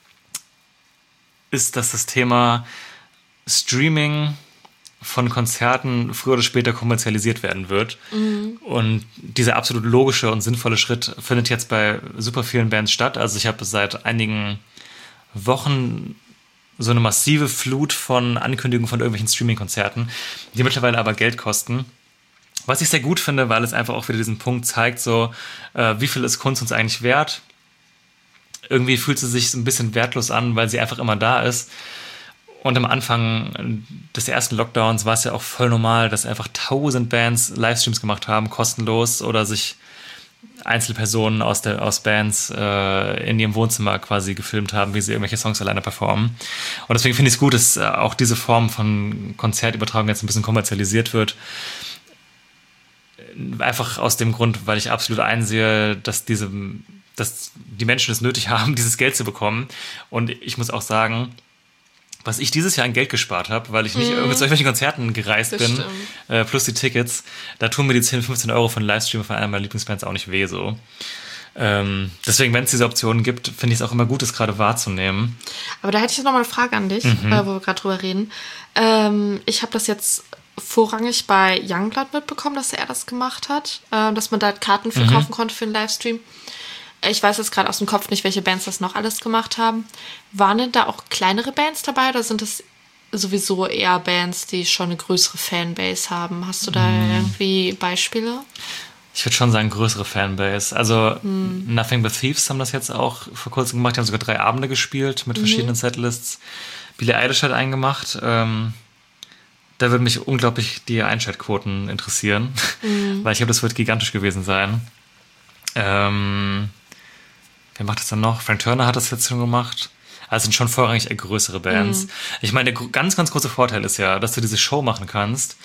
ist, dass das Thema Streaming von Konzerten früher oder später kommerzialisiert werden wird. Mhm. Und dieser absolut logische und sinnvolle Schritt findet jetzt bei super vielen Bands statt. Also ich habe seit einigen Wochen so eine massive Flut von Ankündigungen von irgendwelchen Streaming-Konzerten, die mittlerweile aber Geld kosten. Was ich sehr gut finde, weil es einfach auch wieder diesen Punkt zeigt, so äh, wie viel ist Kunst uns eigentlich wert? Irgendwie fühlt sie sich so ein bisschen wertlos an, weil sie einfach immer da ist. Und am Anfang des ersten Lockdowns war es ja auch voll normal, dass einfach tausend Bands Livestreams gemacht haben, kostenlos, oder sich Einzelpersonen aus, der, aus Bands äh, in ihrem Wohnzimmer quasi gefilmt haben, wie sie irgendwelche Songs alleine performen. Und deswegen finde ich es gut, dass äh, auch diese Form von Konzertübertragung jetzt ein bisschen kommerzialisiert wird. Einfach aus dem Grund, weil ich absolut einsehe, dass diese, dass die Menschen es nötig haben, dieses Geld zu bekommen. Und ich muss auch sagen, was ich dieses Jahr an Geld gespart habe, weil ich nicht mm. zu irgendwelchen Konzerten gereist das bin, äh, plus die Tickets, da tun mir die zehn, fünfzehn Euro von Livestream von einer meiner Lieblingsbands auch nicht weh so. Ähm, deswegen, wenn es diese Optionen gibt, finde ich es auch immer gut, es gerade wahrzunehmen.
Aber da hätte ich noch mal eine Frage an dich, mhm. äh, wo wir gerade drüber reden. Ähm, ich habe das jetzt vorrangig bei Youngblood mitbekommen, dass er das gemacht hat, äh, dass man da Karten für mhm. kaufen konnte für einen Livestream. Ich weiß jetzt gerade aus dem Kopf nicht, welche Bands das noch alles gemacht haben. Waren denn da auch kleinere Bands dabei oder sind das sowieso eher Bands, die schon eine größere Fanbase haben? Hast du da mm. irgendwie Beispiele?
Ich würde schon sagen, größere Fanbase. Also mm. Nothing But Thieves haben das jetzt auch vor kurzem gemacht. Die haben sogar drei Abende gespielt mit verschiedenen mm. Setlists. Billie Eilish hat einen gemacht. Ähm, da würden mich unglaublich die Einschaltquoten interessieren, mm. weil ich glaube, das wird gigantisch gewesen sein. Ähm... Wer macht das dann noch? Frank Turner hat das jetzt schon gemacht. Also sind schon vorrangig eher größere Bands. Mhm. Ich meine, der ganz, ganz große Vorteil ist ja, dass du diese Show machen kannst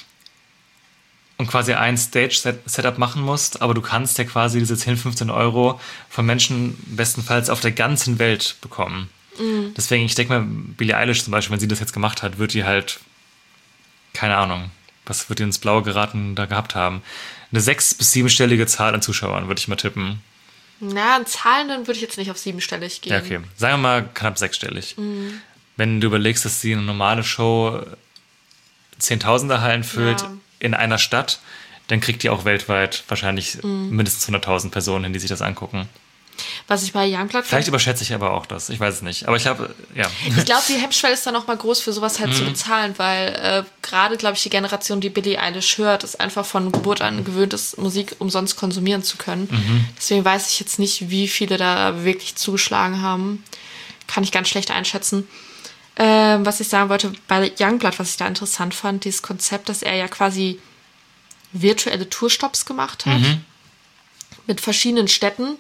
und quasi ein Stage-Setup machen musst, aber du kannst ja quasi diese zehn, fünfzehn Euro von Menschen bestenfalls auf der ganzen Welt bekommen. Mhm. Deswegen, ich denke mal, Billie Eilish zum Beispiel, wenn sie das jetzt gemacht hat, wird die halt, keine Ahnung, was wird die ins Blaue geraten da gehabt haben? Eine sechs- bis siebenstellige Zahl an Zuschauern, würde ich mal tippen.
Na, an Zahlen, dann würde ich jetzt nicht auf siebenstellig gehen.
Ja, okay. Sagen wir mal knapp sechsstellig. Mhm. Wenn du überlegst, dass sie eine normale Show Zehntausender Hallen füllt ja. in einer Stadt, dann kriegt die auch weltweit wahrscheinlich mhm. mindestens hunderttausend Personen hin, die sich das angucken.
Was ich bei Youngblood...
Vielleicht überschätze ich aber auch das. Ich weiß es nicht. Aber ich glaube, ja.
Ich glaube, die Hemmschwelle ist dann auch mal groß, für sowas halt mhm. zu bezahlen, weil äh, gerade, glaube ich, die Generation, die Billie Eilish hört, ist einfach von Geburt an gewöhnt ist, Musik umsonst konsumieren zu können. Mhm. Deswegen weiß ich jetzt nicht, wie viele da wirklich zugeschlagen haben. Kann ich ganz schlecht einschätzen. Ähm, was ich sagen wollte, bei Youngblood, was ich da interessant fand, dieses Konzept, dass er ja quasi virtuelle Tourstops gemacht hat. Mhm. Mit verschiedenen Städten.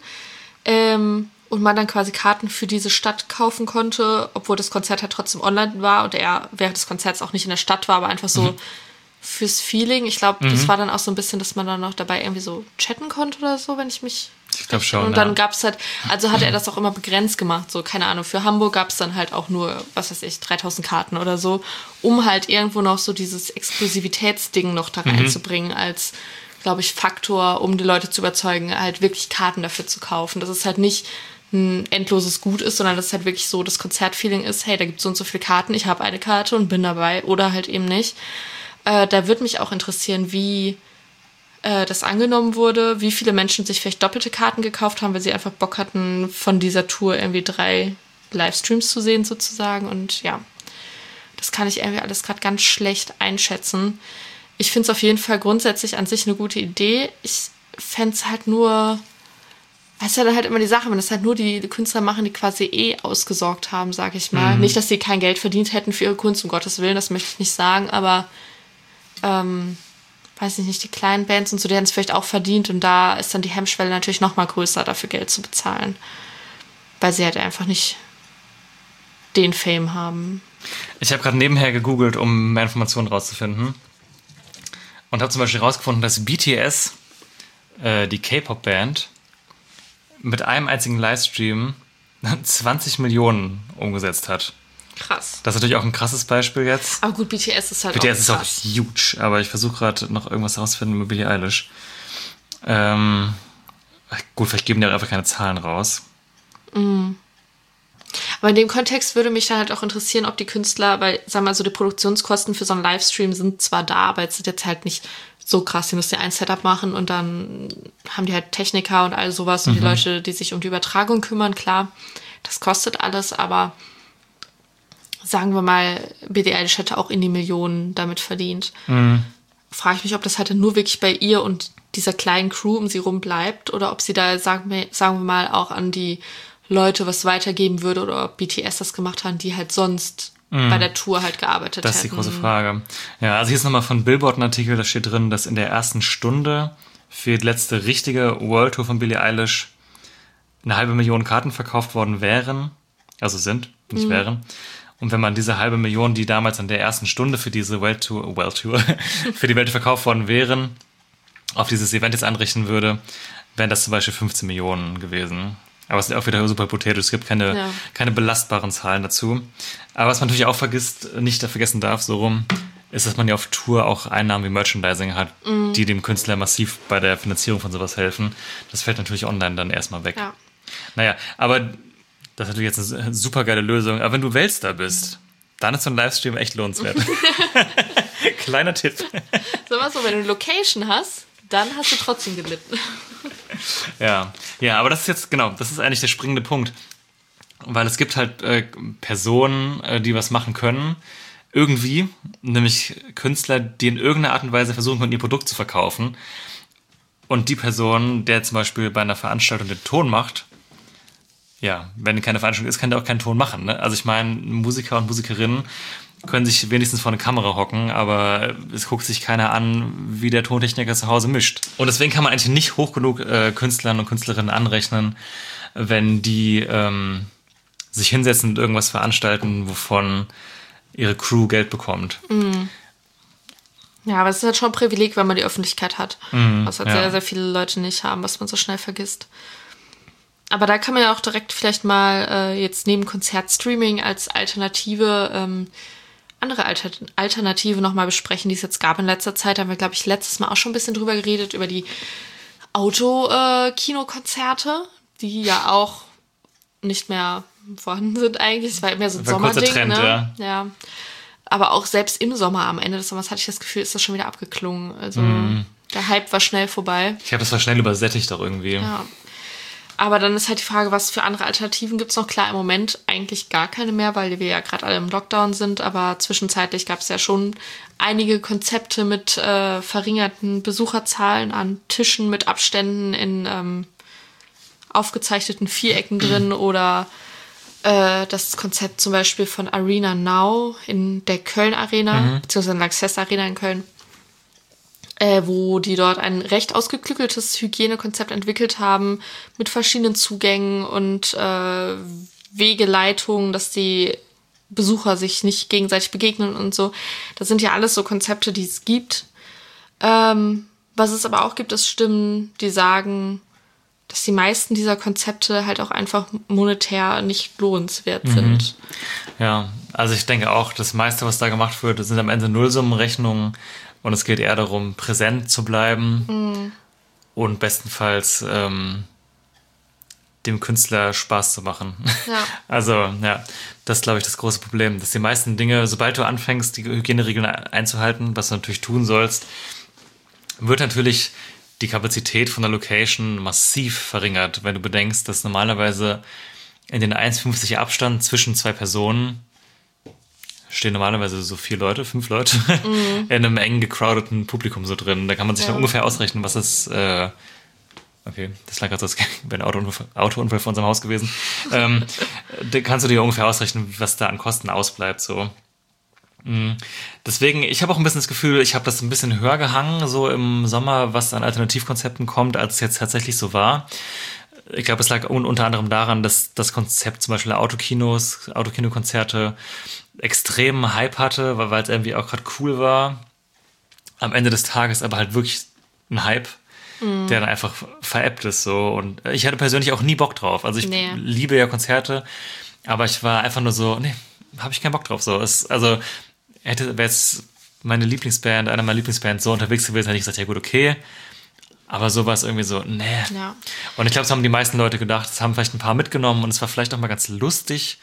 Ähm, und man dann quasi Karten für diese Stadt kaufen konnte, obwohl das Konzert halt trotzdem online war und er während des Konzerts auch nicht in der Stadt war, aber einfach so mhm. fürs Feeling. Ich glaube, mhm. das war dann auch so ein bisschen, dass man dann noch dabei irgendwie so chatten konnte oder so, wenn ich mich...
Ich glaube schon,
Und dann
ja.
gab es halt, also hat er das auch immer begrenzt gemacht, so, keine Ahnung, für Hamburg gab es dann halt auch nur, was weiß ich, dreitausend Karten oder so, um halt irgendwo noch so dieses Exklusivitätsding noch da reinzubringen mhm. als... glaube ich, Faktor, um die Leute zu überzeugen, halt wirklich Karten dafür zu kaufen. Dass es halt nicht ein endloses Gut ist, sondern dass es halt wirklich so das Konzertfeeling ist, hey, da gibt es so und so viele Karten, ich habe eine Karte und bin dabei oder halt eben nicht. Äh, da würde mich auch interessieren, wie äh, das angenommen wurde, wie viele Menschen sich vielleicht doppelte Karten gekauft haben, weil sie einfach Bock hatten, von dieser Tour irgendwie drei Livestreams zu sehen sozusagen. Und ja, das kann ich irgendwie alles gerade ganz schlecht einschätzen. Ich finde es auf jeden Fall grundsätzlich an sich eine gute Idee. Ich fände es halt nur, das ist ja dann halt immer die Sache, wenn das halt nur die, die Künstler machen, die quasi eh ausgesorgt haben, sag ich mal. Mhm. Nicht, dass sie kein Geld verdient hätten für ihre Kunst, um Gottes Willen, das möchte ich nicht sagen, aber ähm, weiß ich nicht, die kleinen Bands und so, die haben es vielleicht auch verdient und da ist dann die Hemmschwelle natürlich noch mal größer, dafür Geld zu bezahlen. Weil sie halt einfach nicht den Fame haben.
Ich habe gerade nebenher gegoogelt, um mehr Informationen rauszufinden. Und habe zum Beispiel herausgefunden, dass B T S, äh, die K-Pop-Band, mit einem einzigen Livestream zwanzig Millionen umgesetzt hat.
Krass.
Das ist natürlich auch ein krasses Beispiel jetzt.
Aber gut, B T S ist halt
B T S
auch
ist
krass.
auch huge, aber ich versuche gerade noch irgendwas herauszufinden über Billie Eilish. Ähm, gut, vielleicht geben die auch einfach keine Zahlen raus.
Mm. Aber in dem Kontext würde mich dann halt auch interessieren, ob die Künstler, weil, sagen wir mal so, die Produktionskosten für so einen Livestream sind zwar da, aber es sind jetzt halt nicht so krass. Die müssen ja ein Setup machen und dann haben die halt Techniker und all sowas und
Mhm.
die Leute, die sich um die Übertragung kümmern, klar, das kostet alles, aber sagen wir mal, Billie Eilish hätte auch in die Millionen damit verdient.
Mhm.
Frage ich mich, ob das halt nur wirklich bei ihr und dieser kleinen Crew um sie rum bleibt oder ob sie da, sagen wir, sagen wir mal, auch an die Leute was weitergeben würde oder ob B T S das gemacht haben, die halt sonst mm. bei der Tour halt gearbeitet
Das ist
hätten.
die große Frage. Ja, also hier ist nochmal von Billboard ein Artikel, da steht drin, dass in der ersten Stunde für die letzte richtige World Tour von Billie Eilish eine halbe Million Karten verkauft worden wären, also sind, nicht mm. wären. Und wenn man diese halbe Million, die damals in der ersten Stunde für diese World Tour, World Tour für die Welt verkauft worden wären, auf dieses Event jetzt anrichten würde, wären das zum Beispiel fünfzehn Millionen gewesen. Aber es ist auch wieder super hypothetisch. Es gibt keine, ja. keine belastbaren Zahlen dazu. Aber was man natürlich auch vergisst, nicht vergessen darf, so rum, ist, dass man ja auf Tour auch Einnahmen wie Merchandising hat, mm. die dem Künstler massiv bei der Finanzierung von sowas helfen. Das fällt natürlich online dann erstmal weg. Ja. Naja, aber das ist natürlich jetzt eine super geile Lösung. Aber wenn du Weltstar bist, dann ist so ein Livestream echt lohnenswert. Kleiner Tipp.
Sag mal so, wenn du eine Location hast, dann hast du trotzdem gelitten.
Ja, ja, aber das ist jetzt, genau, das ist eigentlich der springende Punkt. Weil es gibt halt äh, Personen, äh, die was machen können, irgendwie, nämlich Künstler, die in irgendeiner Art und Weise versuchen können, ihr Produkt zu verkaufen. Und die Person, der zum Beispiel bei einer Veranstaltung den Ton macht, ja, wenn keine Veranstaltung ist, kann der auch keinen Ton machen. Ne? Also ich meine, Musiker und Musikerinnen können sich wenigstens vor eine Kamera hocken, aber es guckt sich keiner an, wie der Tontechniker zu Hause mischt. Und deswegen kann man eigentlich nicht hoch genug äh, Künstlern und Künstlerinnen anrechnen, wenn die ähm, sich hinsetzen und irgendwas veranstalten, wovon ihre Crew Geld bekommt.
Mhm. Ja, aber es ist halt schon ein Privileg, wenn man die Öffentlichkeit hat, mhm, was halt ja. sehr, sehr viele Leute nicht haben, was man so schnell vergisst. Aber da kann man ja auch direkt vielleicht mal äh, jetzt neben Konzertstreaming als Alternative ähm, andere Alter- Alternative nochmal besprechen, die es jetzt gab in letzter Zeit. Da haben wir, glaube ich, letztes Mal auch schon ein bisschen drüber geredet, über die Auto-Kinokonzerte, äh, die ja auch nicht mehr vorhanden sind eigentlich. Es war mehr so ein Sommerding.
Trend,
ne?
ja.
ja. Aber auch selbst im Sommer, am Ende des Sommers, hatte ich das Gefühl, ist das schon wieder abgeklungen. Also mm. der Hype war schnell vorbei.
Ich habe das war schnell übersättigt auch irgendwie.
Ja. Aber dann ist halt die Frage, was für andere Alternativen gibt es noch? Klar, im Moment eigentlich gar keine mehr, weil wir ja gerade alle im Lockdown sind. Aber zwischenzeitlich gab es ja schon einige Konzepte mit äh, verringerten Besucherzahlen an Tischen mit Abständen in ähm, aufgezeichneten Vierecken drin oder äh, das Konzept zum Beispiel von Arena Now in der Köln Arena, mhm. beziehungsweise in der Lanxess Arena in Köln, Äh, wo die dort ein recht ausgeklügeltes Hygienekonzept entwickelt haben mit verschiedenen Zugängen und äh, Wegeleitungen, dass die Besucher sich nicht gegenseitig begegnen und so. Das sind ja alles so Konzepte, die es gibt. Ähm, was es aber auch gibt, ist Stimmen, die sagen, dass die meisten dieser Konzepte halt auch einfach monetär nicht lohnenswert mhm. sind.
Ja, also ich denke auch, das meiste, was da gemacht wird, das sind am Ende Nullsummenrechnungen. Und es geht eher darum, präsent zu bleiben mm. und bestenfalls ähm, dem Künstler Spaß zu machen.
Ja.
Also, ja, das ist, glaube ich, das große Problem, dass die meisten Dinge, sobald du anfängst, die Hygieneregeln einzuhalten, was du natürlich tun sollst, wird natürlich die Kapazität von der Location massiv verringert, wenn du bedenkst, dass normalerweise in den eins Komma fünfzig Abstand zwischen zwei Personen stehen normalerweise so vier Leute, fünf Leute mhm. in einem eng gecrowdeten Publikum so drin. Da kann man sich ja. dann ungefähr ausrechnen, was es äh, okay, das lag gerade so, als wäre ein Autounfall, Autounfall vor unserem Haus gewesen. ähm, da kannst du dir ungefähr ausrechnen, was da an Kosten ausbleibt. So. Mhm. Deswegen, ich habe auch ein bisschen das Gefühl, ich habe das ein bisschen höher gehangen, so im Sommer, was an Alternativkonzepten kommt, als es jetzt tatsächlich so war. Ich glaube, es lag unter anderem daran, dass das Konzept zum Beispiel der Autokinos, Autokinokonzerte extremen Hype hatte, weil es irgendwie auch gerade cool war. Am Ende des Tages aber halt wirklich ein Hype, mm. der dann einfach veräppt ist. So. Und ich hatte persönlich auch nie Bock drauf. Also ich nee. liebe ja Konzerte, aber ich war einfach nur so, nee, habe ich keinen Bock drauf. So. Es, also hätte wäre jetzt meine Lieblingsband, einer meiner Lieblingsbands so unterwegs gewesen, hätte ich gesagt, ja gut, okay. Aber so war es irgendwie so, nee.
Ja.
Und ich glaube, das haben die meisten Leute gedacht, das haben vielleicht ein paar mitgenommen und es war vielleicht auch mal ganz lustig.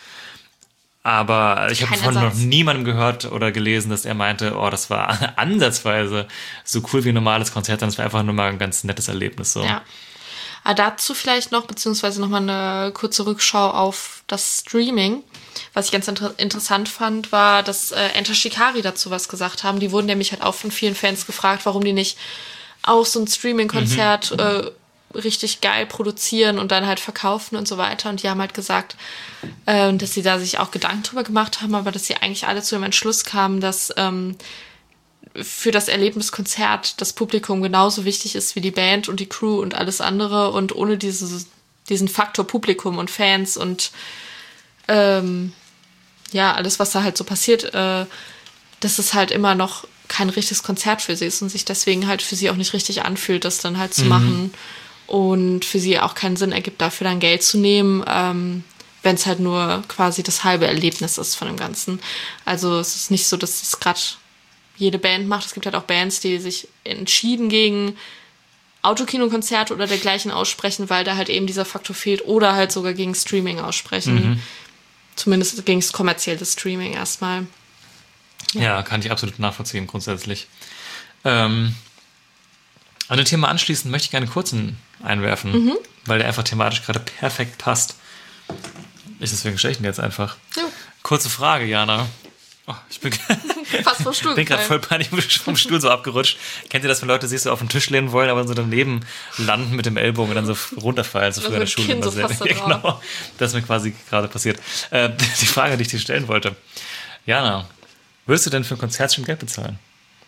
Aber ich habe von noch niemandem gehört oder gelesen, dass er meinte, oh, das war ansatzweise so cool wie ein normales Konzert, sondern es war einfach nur mal ein ganz nettes Erlebnis. So.
Ja. Aber dazu vielleicht noch, beziehungsweise nochmal eine kurze Rückschau auf das Streaming. Was ich ganz inter- interessant fand, war, dass äh, Enter Shikari dazu was gesagt haben. Die wurden nämlich halt auch von vielen Fans gefragt, warum die nicht auch so ein Streaming-Konzert mhm. äh, richtig geil produzieren und dann halt verkaufen und so weiter. Und die haben halt gesagt, äh, dass sie da sich auch Gedanken drüber gemacht haben, aber dass sie eigentlich alle zu dem Entschluss kamen, dass ähm, für das Erlebniskonzert das Publikum genauso wichtig ist wie die Band und die Crew und alles andere. Und ohne dieses, diesen Faktor Publikum und Fans und ähm, ja, alles, was da halt so passiert, äh, dass es halt immer noch kein richtiges Konzert für sie ist und sich deswegen halt für sie auch nicht richtig anfühlt, das dann halt zu mhm. machen. Und für sie auch keinen Sinn ergibt, dafür dann Geld zu nehmen, ähm, wenn es halt nur quasi das halbe Erlebnis ist von dem Ganzen. Also es ist nicht so, dass es gerade jede Band macht. Es gibt halt auch Bands, die sich entschieden gegen Autokinokonzerte oder dergleichen aussprechen, weil da halt eben dieser Faktor fehlt, oder halt sogar gegen Streaming aussprechen. Mhm. Zumindest gegen das kommerzielle Streaming erstmal.
Ja. ja, kann ich absolut nachvollziehen, grundsätzlich. Ähm, an dem Thema anschließend möchte ich gerne einen kurzen einwerfen, mhm. weil der einfach thematisch gerade perfekt passt. Ich deswegen stelle ich ihn jetzt einfach. Ja. Kurze Frage, Jana. Oh, ich bin,
Fast vom Stuhl
bin gerade voll peinlich vom Stuhl so abgerutscht. Kennt ihr das, wenn Leute sich so auf den Tisch lehnen wollen, aber so daneben landen mit dem Ellbogen und dann so runterfallen, so früher in der Schule immer
so
sehr. Ja, genau. Das ist mir quasi gerade passiert. Äh, die Frage, die ich dir stellen wollte. Jana, würdest du denn für ein Konzert schon Geld bezahlen?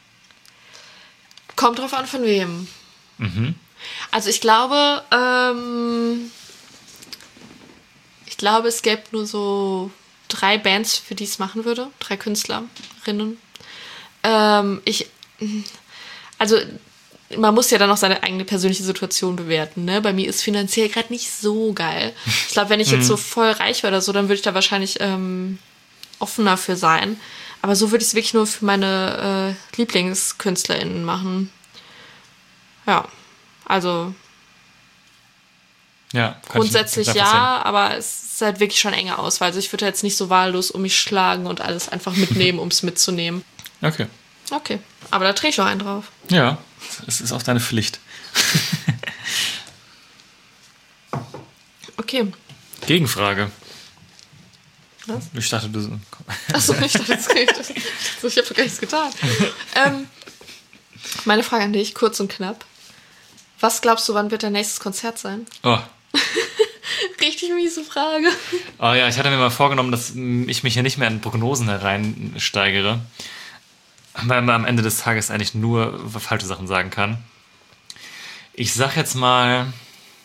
Kommt drauf an, von wem.
Mhm.
Also ich glaube, ähm, ich glaube, es gäbe nur so drei Bands, für die ich es machen würde. Drei Künstlerinnen. Ähm, ich, also man muss ja dann auch seine eigene persönliche Situation bewerten. Ne? Bei mir ist finanziell gerade nicht so geil. Ich glaube, wenn ich jetzt so voll reich wäre oder so, dann würde ich da wahrscheinlich ähm, offener für sein. Aber so würde ich es wirklich nur für meine äh, LieblingskünstlerInnen machen. Ja, also
ja,
grundsätzlich ja, aber es ist halt wirklich schon enge Auswahl. Also ich würde jetzt nicht so wahllos um mich schlagen und alles einfach mitnehmen, um es mitzunehmen.
Okay.
Okay, aber da drehe ich auch einen drauf.
Ja, es ist auch deine Pflicht.
Okay.
Gegenfrage.
Was?
Ich dachte, du...
Achso, ich dachte, das geht. Ich habe doch gar nichts getan. ähm, meine Frage an dich, kurz und knapp. Was glaubst du, wann wird dein nächstes Konzert sein?
Oh.
Richtig miese Frage.
Oh ja, ich hatte mir mal vorgenommen, dass ich mich hier nicht mehr in Prognosen hereinsteigere, weil man am Ende des Tages eigentlich nur falsche Sachen sagen kann. Ich sag jetzt mal...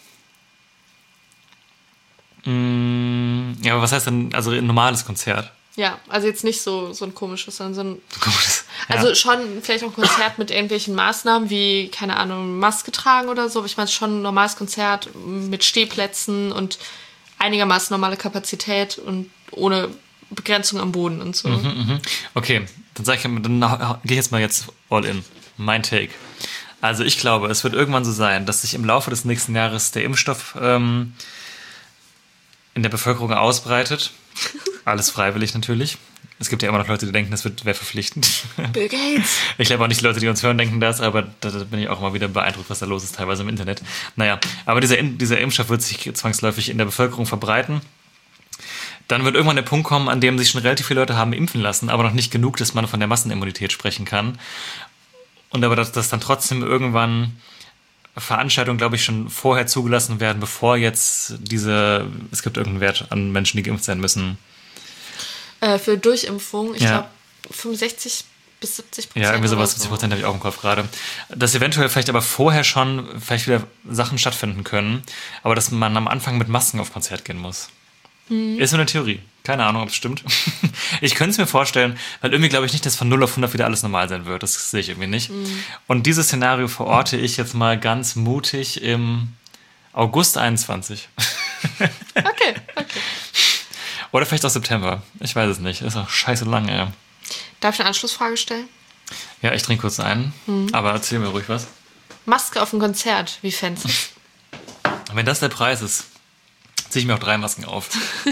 Ja, aber was heißt denn, also ein normales Konzert?
Ja, also jetzt nicht so, so ein komisches, sondern so ein...
Komisches, ja.
Also schon vielleicht auch ein Konzert mit irgendwelchen Maßnahmen, wie, keine Ahnung, Maske tragen oder so. Aber ich meine schon ein normales Konzert mit Stehplätzen und einigermaßen normale Kapazität und ohne Begrenzung am Boden und so.
Mhm, mhm. Okay, dann sag ich, dann gehe ich jetzt mal jetzt all in. Mein Take. Also ich glaube, es wird irgendwann so sein, dass sich im Laufe des nächsten Jahres der Impfstoff ähm, in der Bevölkerung ausbreitet. Alles freiwillig natürlich. Es gibt ja immer noch Leute, die denken, das wäre verpflichtend.
Bill Gates.
Ich glaube auch nicht, die Leute, die uns hören, denken das, aber da, da bin ich auch immer wieder beeindruckt, was da los ist, teilweise im Internet. Naja, aber dieser, dieser Impfstoff wird sich zwangsläufig in der Bevölkerung verbreiten. Dann wird irgendwann der Punkt kommen, an dem sich schon relativ viele Leute haben impfen lassen, aber noch nicht genug, dass man von der Massenimmunität sprechen kann. Und aber, dass, dass dann trotzdem irgendwann Veranstaltungen, glaube ich, schon vorher zugelassen werden, bevor jetzt diese, es gibt irgendeinen Wert an Menschen, die geimpft sein müssen.
Äh, für Durchimpfung, ich
ja.
glaube fünfundsechzig bis siebzig Prozent.
Ja, irgendwie sowas,
so.
siebzig Prozent habe ich auch im Kopf gerade. Dass eventuell vielleicht aber vorher schon vielleicht wieder Sachen stattfinden können, aber dass man am Anfang mit Masken auf Konzert gehen muss. Hm. Ist nur eine Theorie. Keine Ahnung, ob es stimmt. Ich könnte es mir vorstellen, weil irgendwie glaube ich nicht, dass von null auf hundert wieder alles normal sein wird. Das sehe ich irgendwie nicht. Mhm. Und dieses Szenario verorte ich jetzt mal ganz mutig im August einundzwanzig.
Okay, okay.
Oder vielleicht auch September. Ich weiß es nicht. Ist auch scheiße lang, ey.
Darf ich eine Anschlussfrage stellen?
Ja, ich trinke kurz ein. Mhm. Aber erzähl mir ruhig was.
Maske auf dem Konzert, wie fancy.
Wenn das der Preis ist, ziehe ich mir auch drei Masken auf.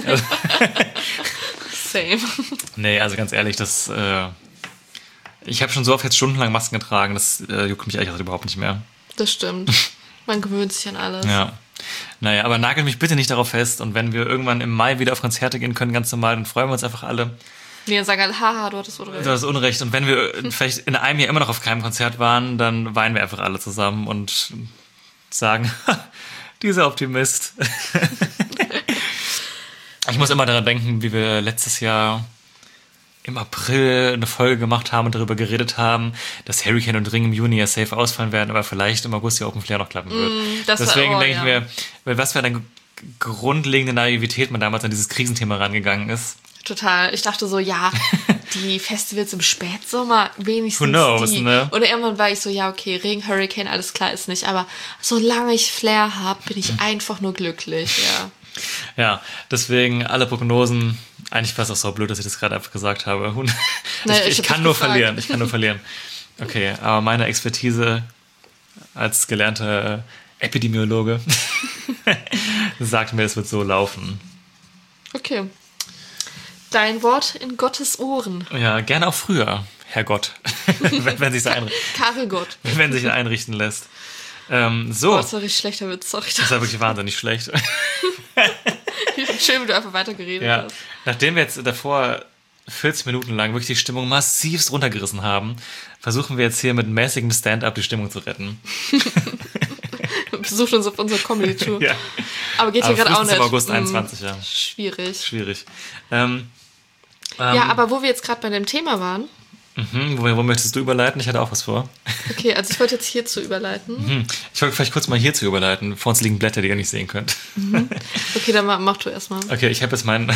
Same.
Nee, also ganz ehrlich, das... Äh, ich habe schon so oft jetzt stundenlang Masken getragen, das äh, juckt mich eigentlich überhaupt nicht mehr.
Das stimmt. Man gewöhnt sich an alles.
Ja. Naja, aber nagel mich bitte nicht darauf fest. Und wenn wir irgendwann im Mai wieder auf Konzerte gehen können, ganz normal, dann freuen wir uns einfach alle.
Nee, dann sagen alle, haha, du hattest Unrecht.
Du hast Unrecht. Und wenn wir vielleicht in einem Jahr immer noch auf keinem Konzert waren, dann weinen wir einfach alle zusammen und sagen, dieser Optimist. Ich muss immer daran denken, wie wir letztes Jahr im April eine Folge gemacht haben und darüber geredet haben, dass Hurricane und Ring im Juni ja safe ausfallen werden, aber vielleicht im August die Open Flair noch klappen wird. Mm, Deswegen war, oh, denke ja. ich mir, was für eine grundlegende Naivität man damals an dieses Krisenthema rangegangen ist.
Total. Ich dachte so, ja, die Festivals im Spätsommer, wenigstens
Who knows,
die.
Ne?
Oder irgendwann war ich so, ja, okay, Regen, Hurricane, alles klar, ist nicht. Aber solange ich Flair habe, bin ich einfach nur glücklich, ja.
Ja, deswegen alle Prognosen, eigentlich war es auch so blöd, dass ich das gerade einfach gesagt habe.
Naja,
ich, ich,
ich
kann nur
gefragt.
verlieren, ich kann nur verlieren. Okay, aber meine Expertise als gelernter Epidemiologe sagt mir, es wird so laufen.
Okay. Dein Wort in Gottes Ohren.
Ja, gerne auch früher, Herr Gott. wenn, wenn sich einrichten.
Karel Gott.
Wenn sich einrichten lässt. Ähm, so.
Oh, sorry, schlechter Witz, sorry.
Das war wirklich wahnsinnig schlecht.
Schön, wie du einfach weitergeredet
ja.
hast.
Nachdem wir jetzt davor vierzig Minuten lang wirklich die Stimmung massivst runtergerissen haben, versuchen wir jetzt hier mit mäßigem Stand-up die Stimmung zu retten.
Besucht uns auf unserer Comedy-Tour.
Ja.
Aber geht hier gerade auch nicht.
August einundzwanzig, hm, ja.
Schwierig.
Schwierig. Ähm, ähm,
ja, aber wo wir jetzt gerade bei dem Thema waren.
Mhm, wo, wo möchtest du überleiten? Ich hatte auch was vor.
Okay, also ich wollte jetzt hierzu überleiten.
Mhm. Ich wollte vielleicht kurz mal hierzu überleiten. Vor uns liegen Blätter, die ihr nicht sehen könnt.
Mhm. Okay, dann mach, mach du erstmal.
Okay, ich habe jetzt meinen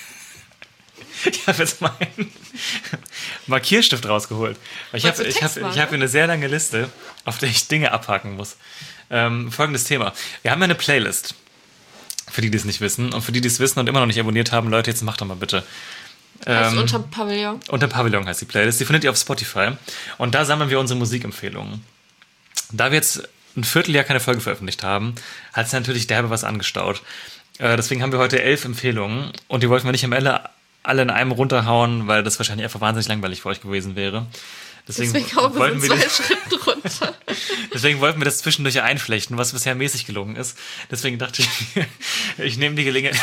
ich habe jetzt meinen Markierstift rausgeholt. Ich habe ich hab, ich hab eine sehr lange Liste, auf der ich Dinge abhaken muss. Ähm, folgendes Thema. Wir haben ja eine Playlist. Für die, die es nicht wissen. Und für die, die es wissen und immer noch nicht abonniert haben, Leute, jetzt macht doch mal bitte.
Also
ähm,
unter Pavillon.
Unter Pavillon heißt die Playlist. Die findet ihr auf Spotify. Und da sammeln wir unsere Musikempfehlungen. Da wir jetzt ein Vierteljahr keine Folge veröffentlicht haben, hat es natürlich derbe was angestaut. Äh, deswegen haben wir heute elf Empfehlungen. Und die wollten wir nicht am Ende alle in einem runterhauen, weil das wahrscheinlich einfach wahnsinnig langweilig für euch gewesen wäre. Deswegen,
Deswegen hauen wir
wollten
so
wir
zwei
das,
Schritte runter.
Deswegen wollten wir das zwischendurch einflechten, was bisher mäßig gelungen ist. Deswegen dachte ich, ich nehme die Gelegenheit.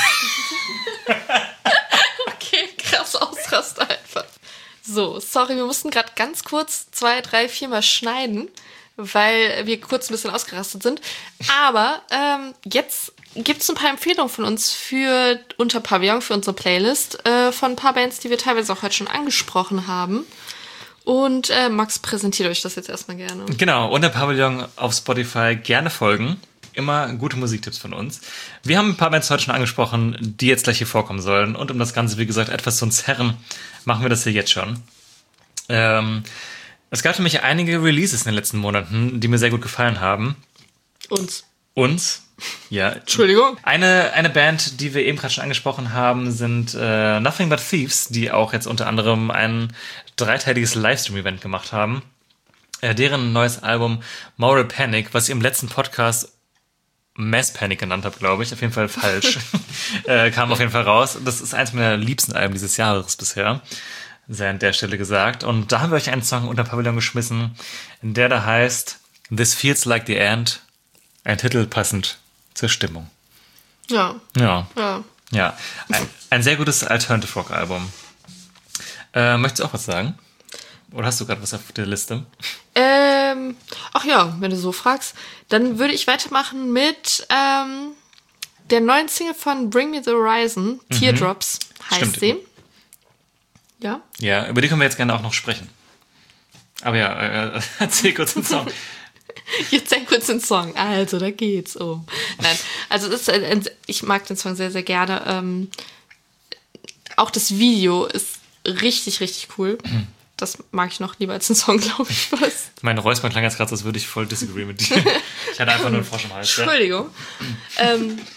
Okay, krass Ausrast einfach. So, sorry, wir mussten gerade ganz kurz zwei, drei, viermal schneiden, weil wir kurz ein bisschen ausgerastet sind. Aber ähm, jetzt gibt es ein paar Empfehlungen von uns für unter Pavillon, für unsere Playlist, äh, von ein paar Bands, die wir teilweise auch heute schon angesprochen haben. Und äh, Max präsentiert euch das jetzt erstmal gerne.
Genau, unter Pavillon auf Spotify gerne folgen. Immer gute Musiktipps von uns. Wir haben ein paar Bands heute schon angesprochen, die jetzt gleich hier vorkommen sollen. Und um das Ganze, wie gesagt, etwas zu uns herren, machen wir das hier jetzt schon. Ähm, es gab für mich einige Releases in den letzten Monaten, die mir sehr gut gefallen haben.
Uns.
Uns? Ja.
Entschuldigung.
Eine, eine Band, die wir eben gerade schon angesprochen haben, sind äh, Nothing But Thieves, die auch jetzt unter anderem ein dreiteiliges Livestream-Event gemacht haben. Äh, deren neues Album Moral Panic, was ich im letzten Podcast Mass Panic genannt habe, glaube ich. Auf jeden Fall falsch. äh, kam auf jeden Fall raus. Das ist eins meiner liebsten Alben dieses Jahres bisher. Sehr an der Stelle gesagt. Und da haben wir euch einen Song unter Pavillon geschmissen, der da heißt This Feels Like the End. Ein Titel passend zur Stimmung.
Ja.
Ja.
Ja.
Ja. Ein, ein sehr gutes Alternative Rock Album. Äh, möchtest du auch was sagen? Oder hast du gerade was auf der Liste?
Ähm, ach ja, wenn du so fragst. Dann würde ich weitermachen mit ähm, der neuen Single von Bring Me the Horizon. Mhm. Teardrops heißt
Stimmt.
sie. Ja?
Ja, über die können wir jetzt gerne auch noch sprechen. Aber ja, äh, erzähl kurz den Song.
Jetzt ein kurzen Song. Also, da geht's um. Nein, also das ist ein, ich mag den Song sehr, sehr gerne. Ähm, auch das Video ist richtig, richtig cool. Das mag ich noch lieber als den Song, glaube ich, was.
Mein Räuspern klang jetzt gerade, als würde ich voll disagree mit dir. Ich hatte einfach nur einen Frosch im Hals.
Entschuldigung. ähm,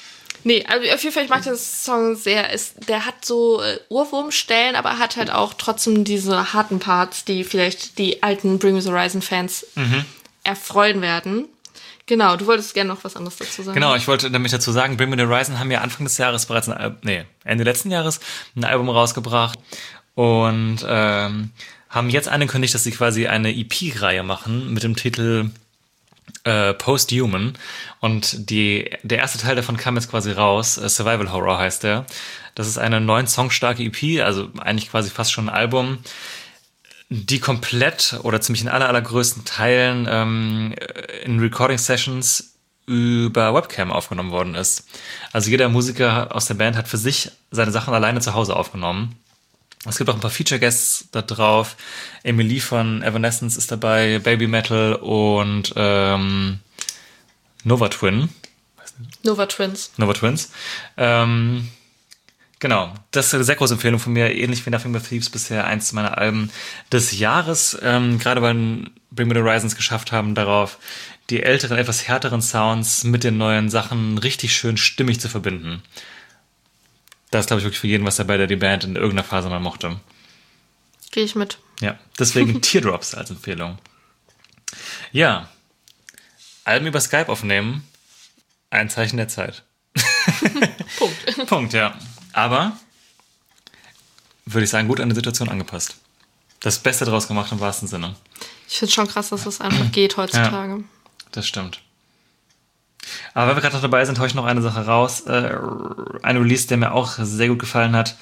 Nee, also auf jeden Fall, ich mag den Song sehr. Ist, der hat so äh, Ohrwurmstellen, aber hat halt auch trotzdem diese harten Parts, die vielleicht die alten Bring Me the Horizon-Fans mhm. erfreuen werden. Genau, du wolltest gerne noch was anderes dazu sagen.
Genau, ich wollte nämlich dazu sagen, Bring Me the Horizon haben ja Anfang des Jahres bereits ein Album, nee, Ende letzten Jahres ein Album rausgebracht und ähm, haben jetzt angekündigt, dass sie quasi eine E P-Reihe machen mit dem Titel äh, Post-Human. Und die, der erste Teil davon kam jetzt quasi raus. Äh, Survival Horror heißt der. Das ist eine neun Song starke E P, also eigentlich quasi fast schon ein Album, die komplett oder ziemlich in aller, allergrößten Teilen ähm, in Recording-Sessions über Webcam aufgenommen worden ist. Also jeder Musiker aus der Band hat für sich seine Sachen alleine zu Hause aufgenommen. Es gibt auch ein paar Feature-Guests da drauf. Emily von Evanescence ist dabei, Baby Metal und ähm, Nova Twin.
Nova Twins.
Nova Twins. Ähm, genau, das ist eine sehr große Empfehlung von mir. Ähnlich wie Nothing But Thieves bisher eins meiner Alben des Jahres. Ähm, gerade weil Bring Me the Horizons geschafft haben, darauf die älteren, etwas härteren Sounds mit den neuen Sachen richtig schön stimmig zu verbinden. Das ist, glaube ich, wirklich für jeden was dabei, der die Band in irgendeiner Phase mal mochte.
Gehe ich mit.
Ja, deswegen Teardrops als Empfehlung. Ja, Alben über Skype aufnehmen, ein Zeichen der Zeit.
Punkt.
Punkt, ja. Aber, würde ich sagen, gut an die Situation angepasst. Das Beste draus gemacht im wahrsten Sinne.
Ich finde es schon krass, dass das einfach geht heutzutage.
Ja, das stimmt. Aber weil wir gerade noch dabei sind, haue ich noch eine Sache raus. Äh, ein Release, der mir auch sehr gut gefallen hat,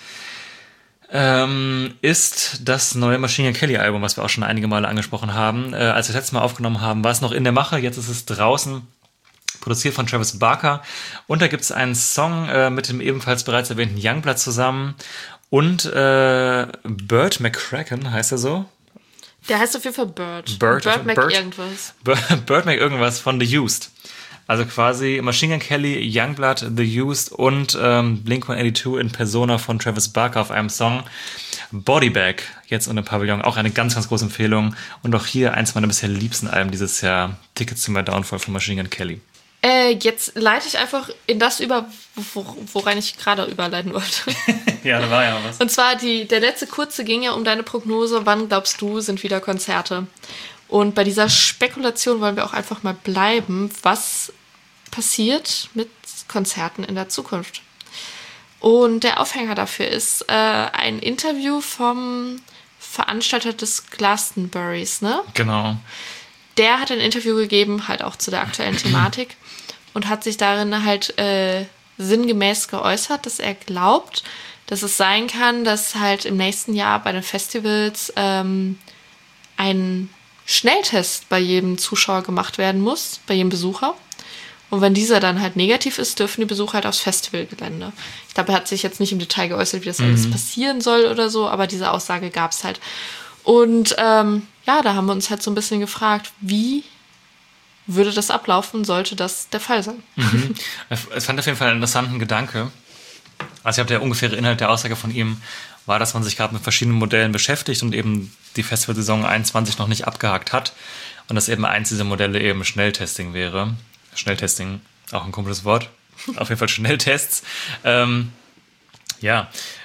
ähm, ist das neue Machine Gun Kelly Album, was wir auch schon einige Male angesprochen haben. Äh, als wir das letzte Mal aufgenommen haben, war es noch in der Mache, jetzt ist es draußen, produziert von Travis Barker. Und da gibt es einen Song äh, mit dem ebenfalls bereits erwähnten Youngblood zusammen und äh, Burt McCracken, heißt er so?
Der heißt auf jeden Fall Burt.
Burt,
Burt Mac
Burt,
irgendwas.
Burt Mac irgendwas von The Used. Also quasi Machine Gun Kelly, Youngblood, The Used und ähm, Blink one eighty-two in Persona von Travis Barker auf einem Song. Bodybag, jetzt unter Pavillon, auch eine ganz, ganz große Empfehlung. Und auch hier eins meiner bisher liebsten Alben dieses Jahr, Tickets to My Downfall von Machine Gun Kelly.
Äh, jetzt leite ich einfach in das über, wo, worein ich gerade überleiten wollte.
Ja, da war ja was.
Und zwar, die, der letzte kurze ging ja um deine Prognose, wann glaubst du, sind wieder Konzerte? Und bei dieser Spekulation wollen wir auch einfach mal bleiben, was passiert mit Konzerten in der Zukunft. Und der Aufhänger dafür ist äh, ein Interview vom Veranstalter des Glastonburys, ne?
Genau.
Der hat ein Interview gegeben, halt auch zu der aktuellen Thematik und hat sich darin halt äh, sinngemäß geäußert, dass er glaubt, dass es sein kann, dass halt im nächsten Jahr bei den Festivals ähm, ein Schnelltest bei jedem Zuschauer gemacht werden muss, bei jedem Besucher. Und wenn dieser dann halt negativ ist, dürfen die Besucher halt aufs Festivalgelände. Ich glaube, er hat sich jetzt nicht im Detail geäußert, wie das mhm. alles passieren soll oder so, aber diese Aussage gab es halt. Und ähm, ja, da haben wir uns halt so ein bisschen gefragt, wie würde das ablaufen, sollte das der Fall sein?
Mhm. Ich fand auf jeden Fall einen interessanten Gedanke. Also ich glaube, der ungefähre Inhalt der Aussage von ihm war, dass man sich gerade mit verschiedenen Modellen beschäftigt und eben die Festivalsaison einundzwanzig noch nicht abgehakt hat und dass eben eins dieser Modelle eben Schnelltesting wäre. Schnelltesting, auch ein komisches Wort. Auf jeden Fall Schnelltests. Ähm, ja,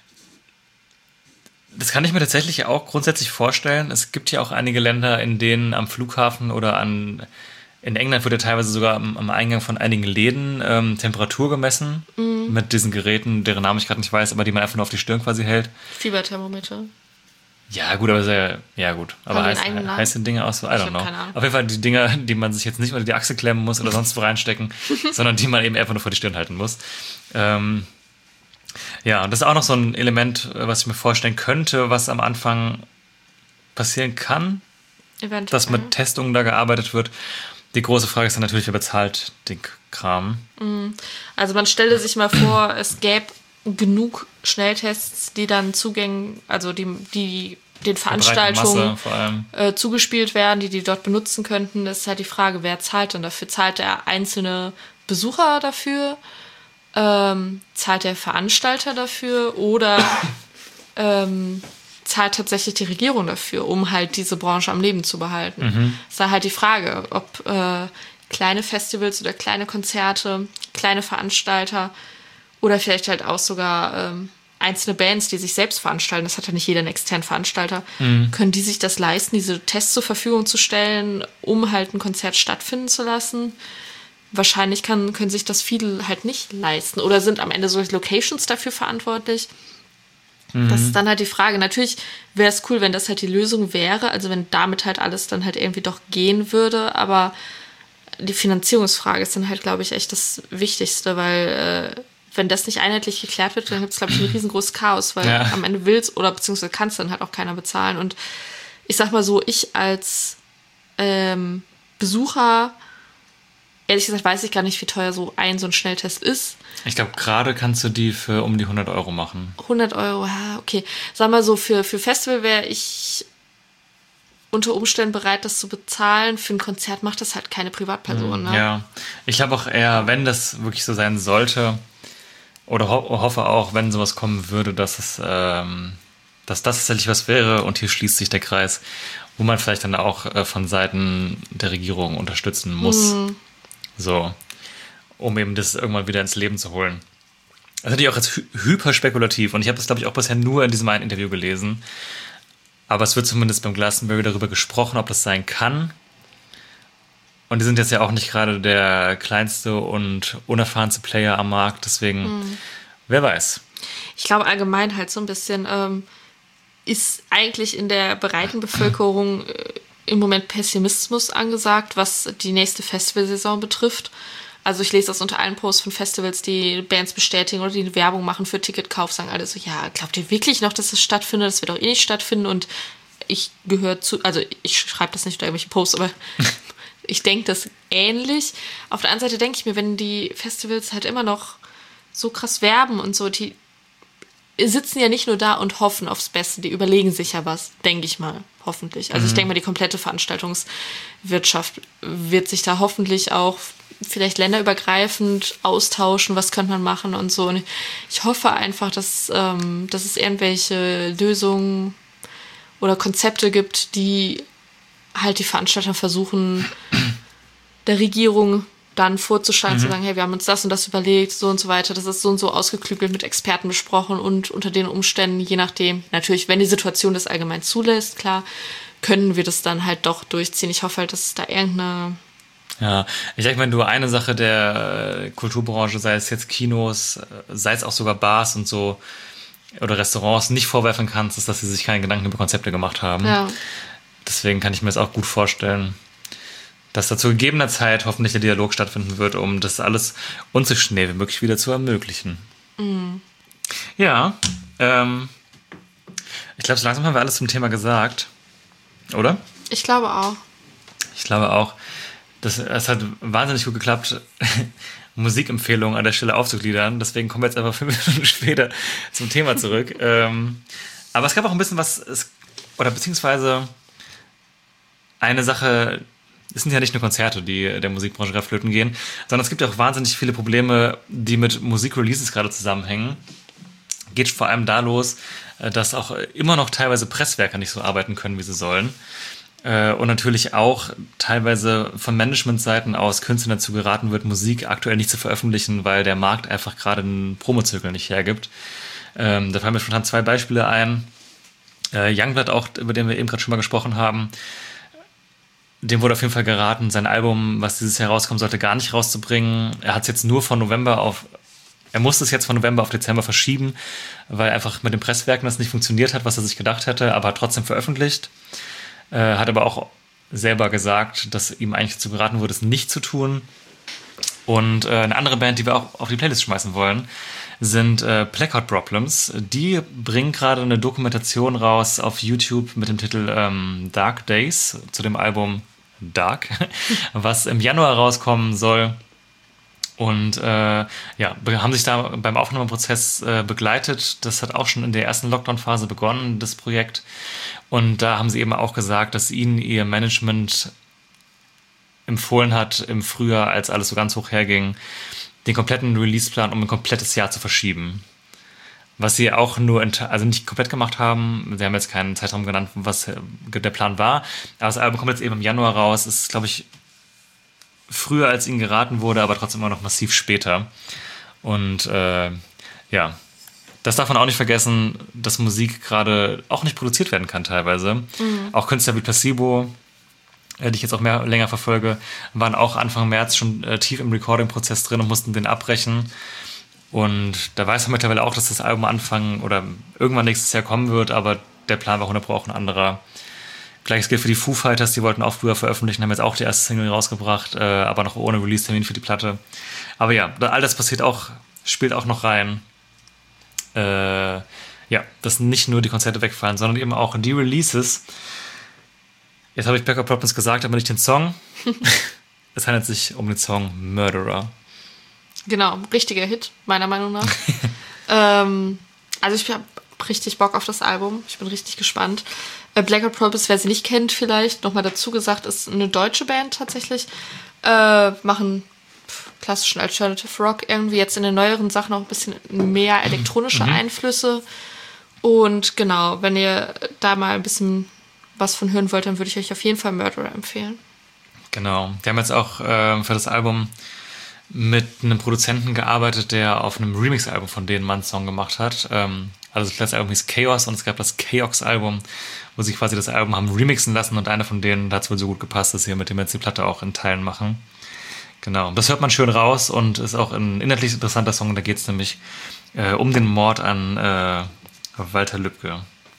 das kann ich mir tatsächlich auch grundsätzlich vorstellen. Es gibt ja auch einige Länder, in denen am Flughafen oder an, in England wird ja teilweise sogar am, am Eingang von einigen Läden ähm, Temperatur gemessen mhm. mit diesen Geräten, deren Namen ich gerade nicht weiß, aber die man einfach nur auf die Stirn quasi hält.
Fieberthermometer.
Ja, gut, aber sehr, ja gut. Aber heiß, heiße Dinge aus, so, I don't know. Auf jeden Fall die Dinger, die man sich jetzt nicht unter die Achsel klemmen muss oder sonst wo reinstecken, sondern die man eben einfach nur vor die Stirn halten muss. Ähm, ja, und das ist auch noch so ein Element, was ich mir vorstellen könnte, was am Anfang passieren kann, eventuell, dass mit Testungen da gearbeitet wird. Die große Frage ist dann natürlich, wer bezahlt den Kram.
Also man stelle sich mal vor, es gäbe genug Schnelltests, die dann Zugängen, also die, die den Veranstaltungen äh, zugespielt werden, die die dort benutzen könnten. Das ist halt die Frage, wer zahlt denn dafür? Zahlt der einzelne Besucher dafür? Ähm, zahlt der Veranstalter dafür? Oder ähm, zahlt tatsächlich die Regierung dafür, um halt diese Branche am Leben zu behalten? Mhm. Das ist halt die Frage, ob äh, kleine Festivals oder kleine Konzerte, kleine Veranstalter Oder vielleicht halt auch sogar ähm, einzelne Bands, die sich selbst veranstalten, das hat ja nicht jeder einen externen Veranstalter, mhm. können die sich das leisten, diese Tests zur Verfügung zu stellen, um halt ein Konzert stattfinden zu lassen? Wahrscheinlich kann, können sich das viele halt nicht leisten oder sind am Ende solche Locations dafür verantwortlich. Mhm. Das ist dann halt die Frage. Natürlich wäre es cool, wenn das halt die Lösung wäre, also wenn damit halt alles dann halt irgendwie doch gehen würde, aber die Finanzierungsfrage ist dann halt, glaube ich, echt das Wichtigste, weil äh, wenn das nicht einheitlich geklärt wird, dann gibt es, glaube ich, ein riesengroßes Chaos, weil ja. am Ende willst oder beziehungsweise kann es dann halt auch keiner bezahlen. Und ich sag mal so, ich als ähm, Besucher, ehrlich gesagt, weiß ich gar nicht, wie teuer so ein so ein Schnelltest ist.
Ich glaube, gerade kannst du die für um die hundert Euro machen.
hundert Euro, ja, okay. Sag mal so, für, für Festival wäre ich unter Umständen bereit, das zu bezahlen. Für ein Konzert macht das halt keine Privatperson. Ne?
Ja, ich glaube auch eher, wenn das wirklich so sein sollte, oder ho- hoffe auch, wenn sowas kommen würde, dass es, ähm, dass das tatsächlich was wäre und hier schließt sich der Kreis, wo man vielleicht dann auch äh, von Seiten der Regierung unterstützen muss. Mhm. So, um eben das irgendwann wieder ins Leben zu holen. Das ist natürlich auch jetzt hy- hyper spekulativ und ich habe das, glaube ich, auch bisher nur in diesem einen Interview gelesen. Aber es wird zumindest beim Glastonbury darüber gesprochen, ob das sein kann. Und die sind jetzt ja auch nicht gerade der kleinste und unerfahrenste Player am Markt, deswegen, mhm. wer weiß.
Ich glaube allgemein halt so ein bisschen ähm, ist eigentlich in der breiten Bevölkerung äh, im Moment Pessimismus angesagt, was die nächste Festivalsaison betrifft. Also ich lese das unter allen Posts von Festivals, die Bands bestätigen oder die Werbung machen für Ticketkauf, sagen alle so, ja, glaubt ihr wirklich noch, dass das stattfindet? Das wird auch eh nicht stattfinden und ich gehöre zu, also ich schreibe das nicht unter irgendwelche Posts, aber ich denke das ähnlich. Auf der anderen Seite denke ich mir, wenn die Festivals halt immer noch so krass werben und so, die sitzen ja nicht nur da und hoffen aufs Beste, die überlegen sich ja was, denke ich mal, hoffentlich. Also mhm. ich denke mal, die komplette Veranstaltungswirtschaft wird sich da hoffentlich auch vielleicht länderübergreifend austauschen, was könnte man machen und so. Und ich hoffe einfach, dass, ähm, dass es irgendwelche Lösungen oder Konzepte gibt, die halt die Veranstalter versuchen, der Regierung dann vorzuschlagen, mhm. zu sagen, hey, wir haben uns das und das überlegt, so und so weiter, das ist so und so ausgeklügelt mit Experten besprochen und unter den Umständen, je nachdem, natürlich, wenn die Situation das allgemein zulässt, klar, können wir das dann halt doch durchziehen. Ich hoffe halt, dass es da irgendeine...
Ja, ich denke, wenn du eine Sache der Kulturbranche, sei es jetzt Kinos, sei es auch sogar Bars und so, oder Restaurants, nicht vorwerfen kannst, ist, dass sie sich keine Gedanken über Konzepte gemacht haben.
Ja.
Deswegen kann ich mir das auch gut vorstellen, dass da zu gegebener Zeit hoffentlich der Dialog stattfinden wird, um das alles uns so schnell wie möglich wieder zu ermöglichen. Mhm. Ja, ähm, ich glaube, so langsam haben wir alles zum Thema gesagt, oder?
Ich glaube auch.
Ich glaube auch. Das, das hat wahnsinnig gut geklappt, Musikempfehlungen an der Stelle aufzugliedern. Deswegen kommen wir jetzt einfach fünf Minuten später zum Thema zurück. ähm, aber es gab auch ein bisschen was, es, oder beziehungsweise eine Sache, es sind ja nicht nur Konzerte, die der Musikbranche flöten gehen, sondern es gibt ja auch wahnsinnig viele Probleme, die mit Musikreleases gerade zusammenhängen. Geht vor allem da los, dass auch immer noch teilweise Presswerke nicht so arbeiten können, wie sie sollen. Und natürlich auch teilweise von Managementseiten aus Künstlern dazu geraten wird, Musik aktuell nicht zu veröffentlichen, weil der Markt einfach gerade einen Promozirkel nicht hergibt. Ähm, da fallen mir spontan zwei Beispiele ein. Äh, Youngblood auch, über den wir eben gerade schon mal gesprochen haben, dem wurde auf jeden Fall geraten, sein Album, was dieses Jahr rauskommen sollte, gar nicht rauszubringen. Er hat es jetzt nur von November auf, er musste es jetzt von November auf Dezember verschieben, weil einfach mit den Presswerken das nicht funktioniert hat, was er sich gedacht hätte, aber hat trotzdem veröffentlicht. Äh, hat aber auch selber gesagt, dass ihm eigentlich dazu geraten wurde, es nicht zu tun. Und äh, eine andere Band, die wir auch auf die Playlist schmeißen wollen, sind äh, Blackout Problems. Die bringen gerade eine Dokumentation raus auf YouTube mit dem Titel ähm, Dark Days zu dem Album Dark, was im Januar rauskommen soll. Und äh, ja, haben sich da beim Aufnahmeprozess äh, begleitet. Das hat auch schon in der ersten Lockdown-Phase begonnen, das Projekt. Und da haben sie eben auch gesagt, dass ihnen ihr Management empfohlen hat, im Frühjahr, als alles so ganz hoch herging, den kompletten Release-Plan um ein komplettes Jahr zu verschieben. Was sie auch nur, also nicht komplett gemacht haben. Sie haben jetzt keinen Zeitraum genannt, was der Plan war. Aber das Album kommt jetzt eben im Januar raus. Ist, glaube ich, früher als ihnen geraten wurde, aber trotzdem immer noch massiv später. Und äh, ja, das darf man auch nicht vergessen, dass Musik gerade auch nicht produziert werden kann teilweise. Mhm. Auch Künstler wie Placebo, äh, die ich jetzt auch mehr, länger verfolge, waren auch Anfang März schon äh, tief im Recording-Prozess drin und mussten den abbrechen. Und da weiß man mittlerweile auch, dass das Album Anfang oder irgendwann nächstes Jahr kommen wird, aber der Plan war hundert Prozent auch ein anderer. Gleiches gilt für die Foo Fighters, die wollten auch früher veröffentlichen, haben jetzt auch die erste Single rausgebracht, äh, aber noch ohne Release-Termin für die Platte. Aber ja, all das passiert auch, spielt auch noch rein. Äh, ja, dass nicht nur die Konzerte wegfallen, sondern eben auch die Releases. Jetzt habe ich Black Eyed Problems gesagt, aber nicht den Song. Es handelt sich um den Song Murderer.
Genau, richtiger Hit, meiner Meinung nach. ähm, also ich habe richtig Bock auf das Album. Ich bin richtig gespannt. Äh, Black Eyed Problems, wer sie nicht kennt vielleicht, nochmal dazu gesagt, ist eine deutsche Band tatsächlich. Äh, machen klassischen Alternative Rock, irgendwie jetzt in den neueren Sachen auch ein bisschen mehr elektronische mhm. Einflüsse. Und genau, wenn ihr da mal ein bisschen was von hören wollt, dann würde ich euch auf jeden Fall Murderer empfehlen.
Genau. Wir haben jetzt auch äh, für das Album mit einem Produzenten gearbeitet, der auf einem Remix-Album von denen mal einen Song gemacht hat. Ähm, also das letzte Album hieß Chaos und es gab das Chaos-Album, wo sie quasi das Album haben remixen lassen und einer von denen, da hat es wohl so gut gepasst, dass sie mit dem jetzt die Platte auch in Teilen machen. Genau, das hört man schön raus und ist auch ein inhaltlich interessanter Song. Da geht es nämlich äh, um den Mord an äh, Walter Lübcke.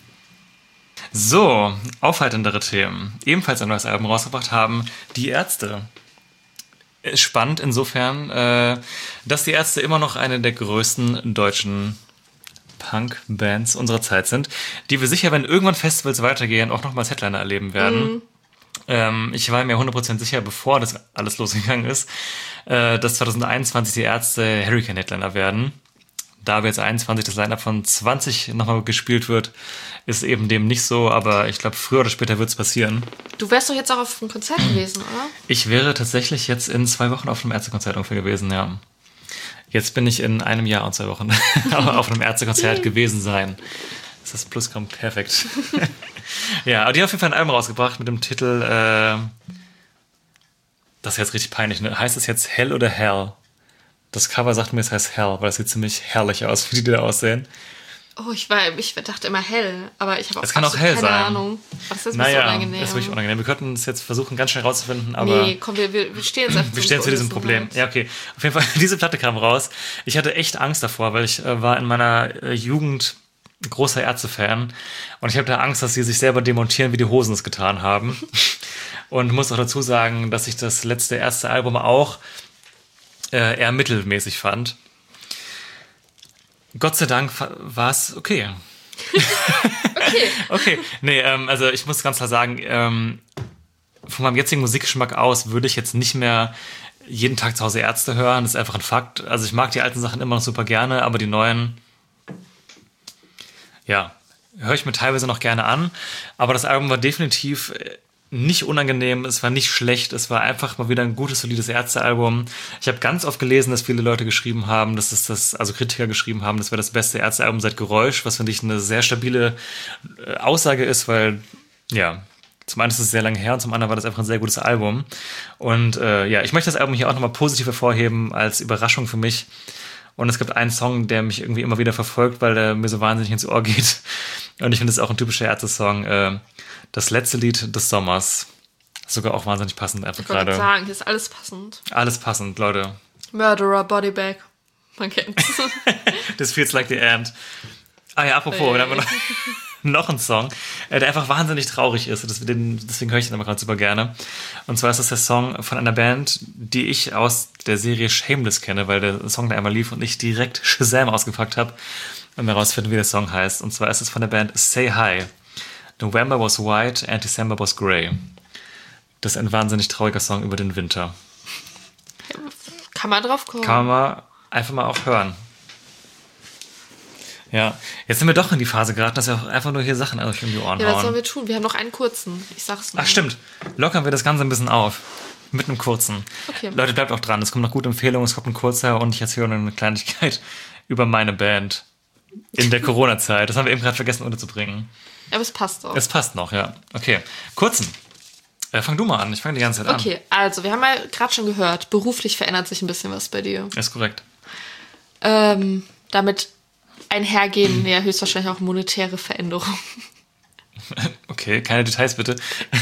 So, aufhaltendere Themen. Ebenfalls ein neues Album rausgebracht haben Die Ärzte. Ist spannend insofern, äh, dass Die Ärzte immer noch eine der größten deutschen Punk-Bands unserer Zeit sind, die wir sicher, wenn irgendwann Festivals weitergehen, auch nochmal als Headliner erleben werden. Mhm. Ähm, ich war mir hundert Prozent sicher, bevor das alles losgegangen ist, äh, dass zwanzig einundzwanzig die Ärzte Hurricane-Headliner werden. Da wir jetzt einundzwanzig das Line-Up von zwanzig nochmal gespielt wird, ist eben dem nicht so, aber ich glaube, früher oder später wird es passieren.
Du wärst doch jetzt auch auf einem Konzert gewesen, oder?
Ich wäre tatsächlich jetzt in zwei Wochen auf einem Ärztekonzert ungefähr gewesen, ja. Jetzt bin ich in einem Jahr und zwei Wochen auf einem Ärztekonzert gewesen sein. Das ist das Plusgramm perfekt. Ja, aber die haben auf jeden Fall ein Album rausgebracht mit dem Titel, äh, das ist jetzt richtig peinlich, ne? Heißt es jetzt Hell oder Hell? Das Cover sagt mir, es heißt Hell, weil es sieht ziemlich herrlich aus, wie die da aussehen.
Oh, ich war, ich dachte immer hell, aber ich habe auch,
es kann auch hell
keine
sein.
Ahnung. Das ist
naja,
unangenehm.
Das ist wirklich unangenehm. Wir könnten es jetzt versuchen, ganz schnell rauszufinden, aber...
Nee, komm, wir, wir stehen jetzt einfach
Wir stehen zu diesem Problem. Ja, okay. Auf jeden Fall, diese Platte kam raus. Ich hatte echt Angst davor, weil ich äh, war in meiner äh, Jugend großer Ärzte-Fan und ich habe da Angst, dass sie sich selber demontieren, wie die Hosen es getan haben. Und muss auch dazu sagen, dass ich das letzte Ärzte-Album auch äh, eher mittelmäßig fand. Gott sei Dank war es okay.
Okay.
Okay, nee, ähm, also ich muss ganz klar sagen, ähm, von meinem jetzigen Musikgeschmack aus würde ich jetzt nicht mehr jeden Tag zu Hause Ärzte hören. Das ist einfach ein Fakt. Also ich mag die alten Sachen immer noch super gerne, aber die neuen, ja, höre ich mir teilweise noch gerne an. Aber das Album war definitiv nicht unangenehm, es war nicht schlecht, es war einfach mal wieder ein gutes, solides Ärzte-Album. Ich habe ganz oft gelesen, dass viele Leute geschrieben haben, dass es das, also Kritiker geschrieben haben, das wäre das beste Ärzte-Album seit Geräusch, was finde ich eine sehr stabile äh, Aussage ist, weil, ja, zum einen ist es sehr lange her und zum anderen war das einfach ein sehr gutes Album. Und äh, ja, ich möchte das Album hier auch nochmal positiv hervorheben als Überraschung für mich. Und es gibt einen Song, der mich irgendwie immer wieder verfolgt, weil der mir so wahnsinnig ins Ohr geht. Und ich finde, es ist auch ein typischer Ärzte-Song. Äh, das letzte Lied des Sommers. Sogar auch wahnsinnig passend einfach
ich wollte
gerade.
sagen, hier ist alles passend.
Alles passend, Leute.
Murderer, Bodybag. Man kennt's.
This feels like the end. Ah ja, apropos,
Hey.
dann haben wir noch, noch einen Song, äh, der einfach wahnsinnig traurig ist. Das, den, deswegen höre ich den aber gerade super gerne. Und zwar ist das der Song von einer Band, die ich aus der Serie Shameless kenne, weil der Song da einmal lief und ich direkt Shazam ausgepackt habe und herausfinden, wie der Song heißt. Und zwar ist es von der Band Say Hi. November was white and December was grey. Das ist ein wahnsinnig trauriger Song über den Winter.
Kann man drauf kommen.
Kann man mal einfach mal auch hören. Ja, jetzt sind wir doch in die Phase geraten, dass wir auch einfach nur hier Sachen euch um die Ohren
Ja, was sollen
hauen.
wir tun? Wir haben noch einen kurzen. Ich sag's nur.
Ach stimmt, lockern wir das Ganze ein bisschen auf. Mit einem kurzen.
Okay.
Leute, bleibt auch dran. Es kommen noch gute Empfehlungen, es kommt ein kurzer und ich erzähle eine Kleinigkeit über meine Band in der Corona-Zeit. Das haben wir eben gerade vergessen unterzubringen.
Aber es passt auch.
Es passt noch, ja. Okay, kurzen. Äh, fang du mal an, ich fange die ganze Zeit an.
Okay, also wir haben ja gerade schon gehört, beruflich verändert sich ein bisschen was bei dir.
Ist korrekt.
Ähm, damit einhergehen ja höchstwahrscheinlich auch monetäre Veränderungen.
Okay, keine Details bitte.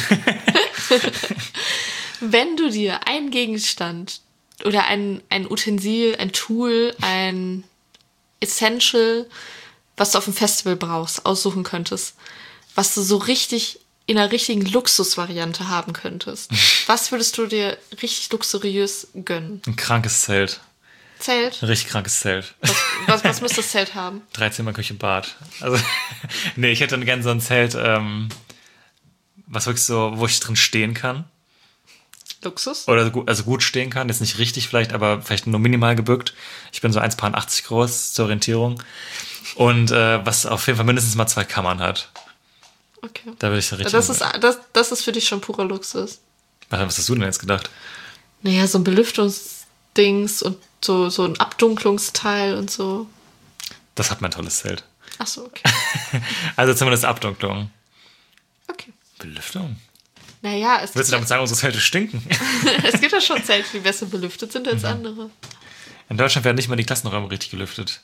Wenn du dir einen Gegenstand oder ein, ein Utensil, ein Tool, ein Essential, was du auf dem Festival brauchst, aussuchen könntest, was du so richtig in einer richtigen Luxusvariante haben könntest, was würdest du dir richtig luxuriös gönnen?
Ein krankes Zelt.
Zelt?
Ein richtig krankes Zelt.
Was, was, was müsste das Zelt haben?
Dreizimmer, Küche, Bad. Also, nee, ich hätte gerne so ein Zelt, ähm, was wirklich so, wo ich drin stehen kann.
Luxus?
Oder gut, also gut stehen kann. Jetzt nicht richtig vielleicht, aber vielleicht nur minimal gebückt. Ich bin so eins Komma achtzig groß zur Orientierung. Und äh, was auf jeden Fall mindestens mal zwei Kammern hat.
Okay.
Da will ich so richtig...
Das ist, das, das ist für dich schon purer Luxus.
Was hast du denn jetzt gedacht?
Naja, so ein Belüftungsdings und so, so ein Abdunklungsteil und so.
Das hat mein tolles Zelt.
Ach so, okay.
Also zumindest Abdunklung.
Okay.
Belüftung?
Naja, es
Willst du damit sagen, unsere Zelte stinken?
es gibt ja schon Zelte, die besser belüftet sind als andere.
In Deutschland werden nicht mal die Klassenräume richtig gelüftet.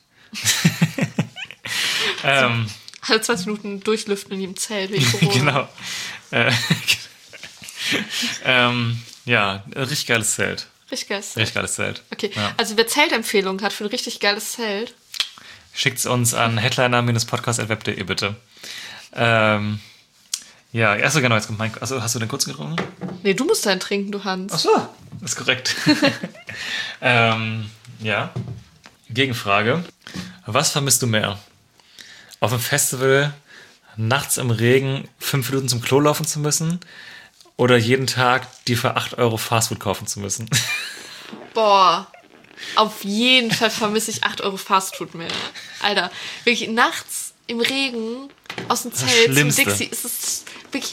ähm,
Alle zwanzig Minuten durchlüften in jedem Zelt wegen Corona.
Genau. Äh, ähm, ja, ein richtig geiles Zelt.
Richtig geiles Zelt.
Richtig geiles Zelt.
Okay,
Ja.
also wer Zeltempfehlungen hat für ein richtig geiles Zelt,
Schickt's uns an headliner-podcast at web punkt de bitte. Ähm, ja, achso, genau, jetzt kommt mein... Achso, hast du den kurz getrunken?
nee, du musst deinen trinken, du Hans.
Achso, ist korrekt. ähm, ja. Gegenfrage. Was vermisst du mehr? Auf dem Festival nachts im Regen fünf Minuten zum Klo laufen zu müssen oder jeden Tag die für acht Euro Fastfood kaufen zu müssen?
Boah, auf jeden Fall vermisse ich acht Euro Fastfood mehr. Alter, wirklich nachts im Regen aus dem
Das
Zelt zum
Schlimmste.
Dixie ist es wirklich,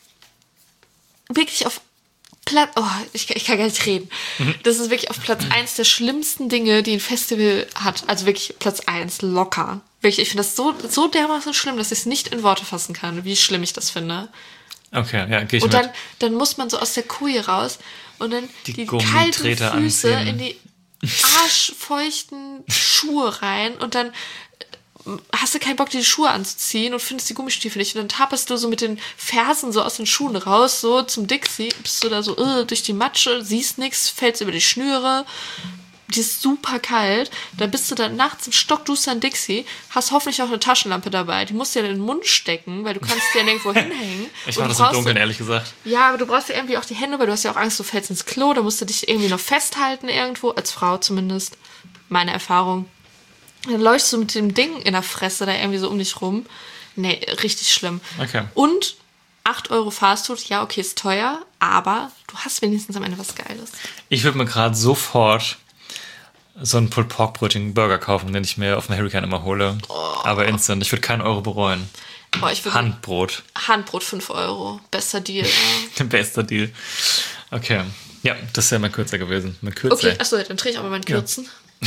wirklich auf Platz, oh, ich, ich kann gar nicht reden. Das ist wirklich auf Platz eins der schlimmsten Dinge, die ein Festival hat. Also wirklich Platz eins, locker. Wirklich, ich finde das so, so dermaßen schlimm, dass ich es nicht in Worte fassen kann, wie schlimm ich das finde.
Okay, ja, gehe ich
Und
mit.
dann, dann muss man so aus der Koje raus und dann
Die
die, kalten
Gummitreter
Füße
anziehen.
in die arschfeuchten Schuhe rein und dann hast du keinen Bock, die Schuhe anzuziehen und findest die Gummistiefel nicht. Und dann tappest du so mit den Fersen so aus den Schuhen raus, so zum Dixie, bist du da so uh, durch die Matsche, siehst nichts, fällst über die Schnüre. Die ist super kalt. Dann bist du dann nachts im stockdusteren Dixie, hast hoffentlich auch eine Taschenlampe dabei. Die musst du ja in den Mund stecken, weil du kannst die ja nirgendwo hinhängen.
Ich
Und
mache
du
das im
brauchst-
Dunkeln, ehrlich gesagt.
Ja, aber du brauchst ja irgendwie auch die Hände, weil du hast ja auch Angst, du fällst ins Klo. Da musst du dich irgendwie noch festhalten irgendwo, als Frau zumindest. Meine Erfahrung. Dann läufst du mit dem Ding in der Fresse da irgendwie so um dich rum. Nee, richtig schlimm.
Okay.
Und acht Euro Fastfood, ja, okay, ist teuer, aber du hast wenigstens am Ende was Geiles.
Ich würde mir gerade sofort so ein Pulled Pork Brötchen Burger kaufen, den ich mir auf dem Hurricane immer hole. Aber instant. Ich würde keinen Euro bereuen.
Boah, ich würde
Handbrot.
Handbrot fünf Euro. Bester Deal. Ja.
Bester Deal. Okay. Ja, das wäre mein Kürzer gewesen. Mein Kürzer.
Okay, achso, dann drehe ich auch mal meinen Kürzen.